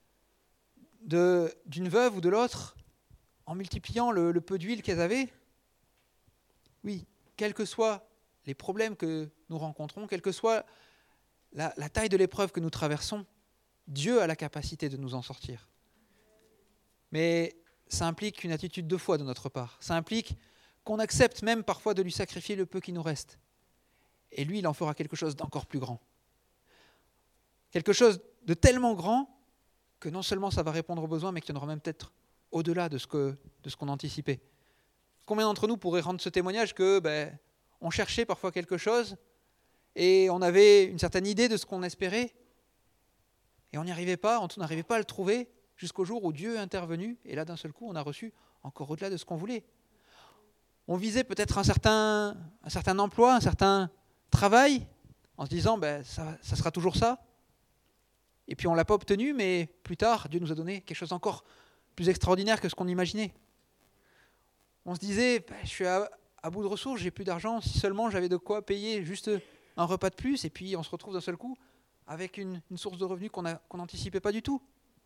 d'une veuve ou de l'autre en multipliant le peu d'huile qu'elles avaient. Oui, quels que soient les problèmes que nous rencontrons, quelle que soit la taille de l'épreuve que nous traversons, Dieu a la capacité de nous en sortir. Mais ça implique une attitude de foi de notre part. Ça implique qu'on accepte même parfois de lui sacrifier le peu qui nous reste. Et lui, il en fera quelque chose d'encore plus grand. Quelque chose de tellement grand que non seulement ça va répondre aux besoins, mais qu'il y en aura même peut-être au-delà de ce qu'on anticipait. Combien d'entre nous pourraient rendre ce témoignage que on cherchait parfois quelque chose et on avait une certaine idée de ce qu'on espérait et on n'y arrivait pas, on n'arrivait pas à le trouver jusqu'au jour où Dieu est intervenu et là d'un seul coup on a reçu encore au-delà de ce qu'on voulait. On visait peut-être un certain emploi, un certain travail en se disant ça sera toujours ça. Et puis on ne l'a pas obtenu, mais plus tard, Dieu nous a donné quelque chose d'encore plus extraordinaire que ce qu'on imaginait. On se disait, je suis à bout de ressources, j'ai plus d'argent, si seulement j'avais de quoi payer juste un repas de plus, et puis on se retrouve d'un seul coup avec une source de revenus qu'on n'anticipait pas du tout.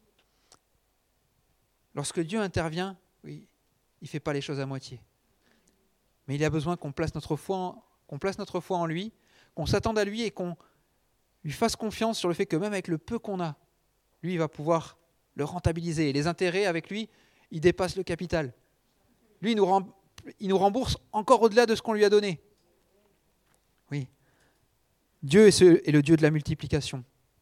Lorsque Dieu intervient, oui, il ne fait pas les choses à moitié. Mais il a besoin qu'on place notre foi en lui, qu'on s'attende à lui et qu'on lui fasse confiance sur le fait que même avec le peu qu'on a, lui, il va pouvoir le rentabiliser. Et les intérêts avec lui, ils dépassent le capital. Lui, il nous rembourse encore au-delà de ce qu'on lui a donné. Oui. Dieu est le Dieu de la multiplication.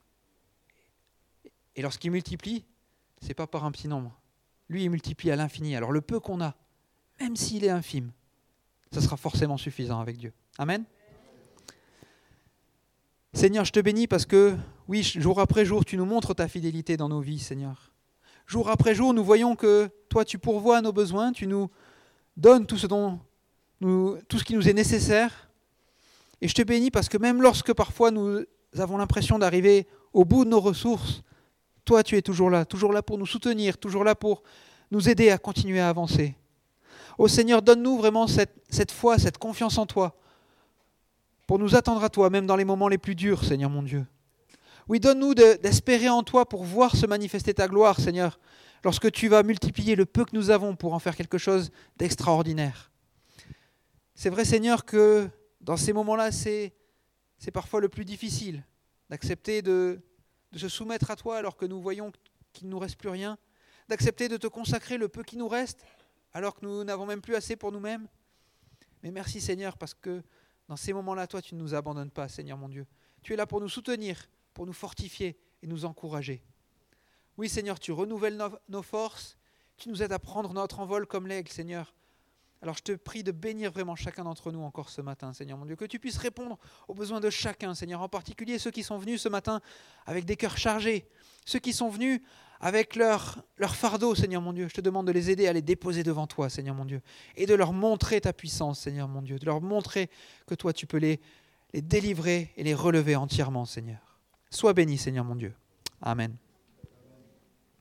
Et lorsqu'il multiplie, ce n'est pas par un petit nombre. Lui, il multiplie à l'infini. Alors le peu qu'on a, même s'il est infime, ça sera forcément suffisant avec Dieu. Amen. Seigneur, je te bénis parce que, oui, jour après jour, tu nous montres ta fidélité dans nos vies, Seigneur. Jour après jour, nous voyons que toi, tu pourvois à nos besoins, tu nous donnes tout ce qui nous est nécessaire. Et je te bénis parce que même lorsque parfois nous avons l'impression d'arriver au bout de nos ressources, toi, tu es toujours là pour nous soutenir, toujours là pour nous aider à continuer à avancer. Ô Seigneur, donne-nous vraiment cette foi, cette confiance en toi, pour nous attendre à toi, même dans les moments les plus durs, Seigneur mon Dieu. Oui, donne-nous d'espérer en toi pour voir se manifester ta gloire, Seigneur, lorsque tu vas multiplier le peu que nous avons pour en faire quelque chose d'extraordinaire. C'est vrai, Seigneur, que dans ces moments-là, c'est parfois le plus difficile d'accepter de se soumettre à toi alors que nous voyons qu'il ne nous reste plus rien, d'accepter de te consacrer le peu qui nous reste alors que nous n'avons même plus assez pour nous-mêmes. Mais merci, Seigneur, parce que dans ces moments-là, toi, tu ne nous abandonnes pas, Seigneur mon Dieu. Tu es là pour nous soutenir, pour nous fortifier et nous encourager. Oui, Seigneur, tu renouvelles nos forces, tu nous aides à prendre notre envol comme l'aigle, Seigneur. Alors je te prie de bénir vraiment chacun d'entre nous encore ce matin, Seigneur mon Dieu, que tu puisses répondre aux besoins de chacun, Seigneur, en particulier ceux qui sont venus ce matin avec des cœurs chargés, ceux qui sont venus avec leur fardeau, Seigneur mon Dieu. Je te demande de les aider à les déposer devant toi, Seigneur mon Dieu, et de leur montrer ta puissance, Seigneur mon Dieu, de leur montrer que toi tu peux les délivrer et les relever entièrement, Seigneur. Sois béni, Seigneur mon Dieu. Amen.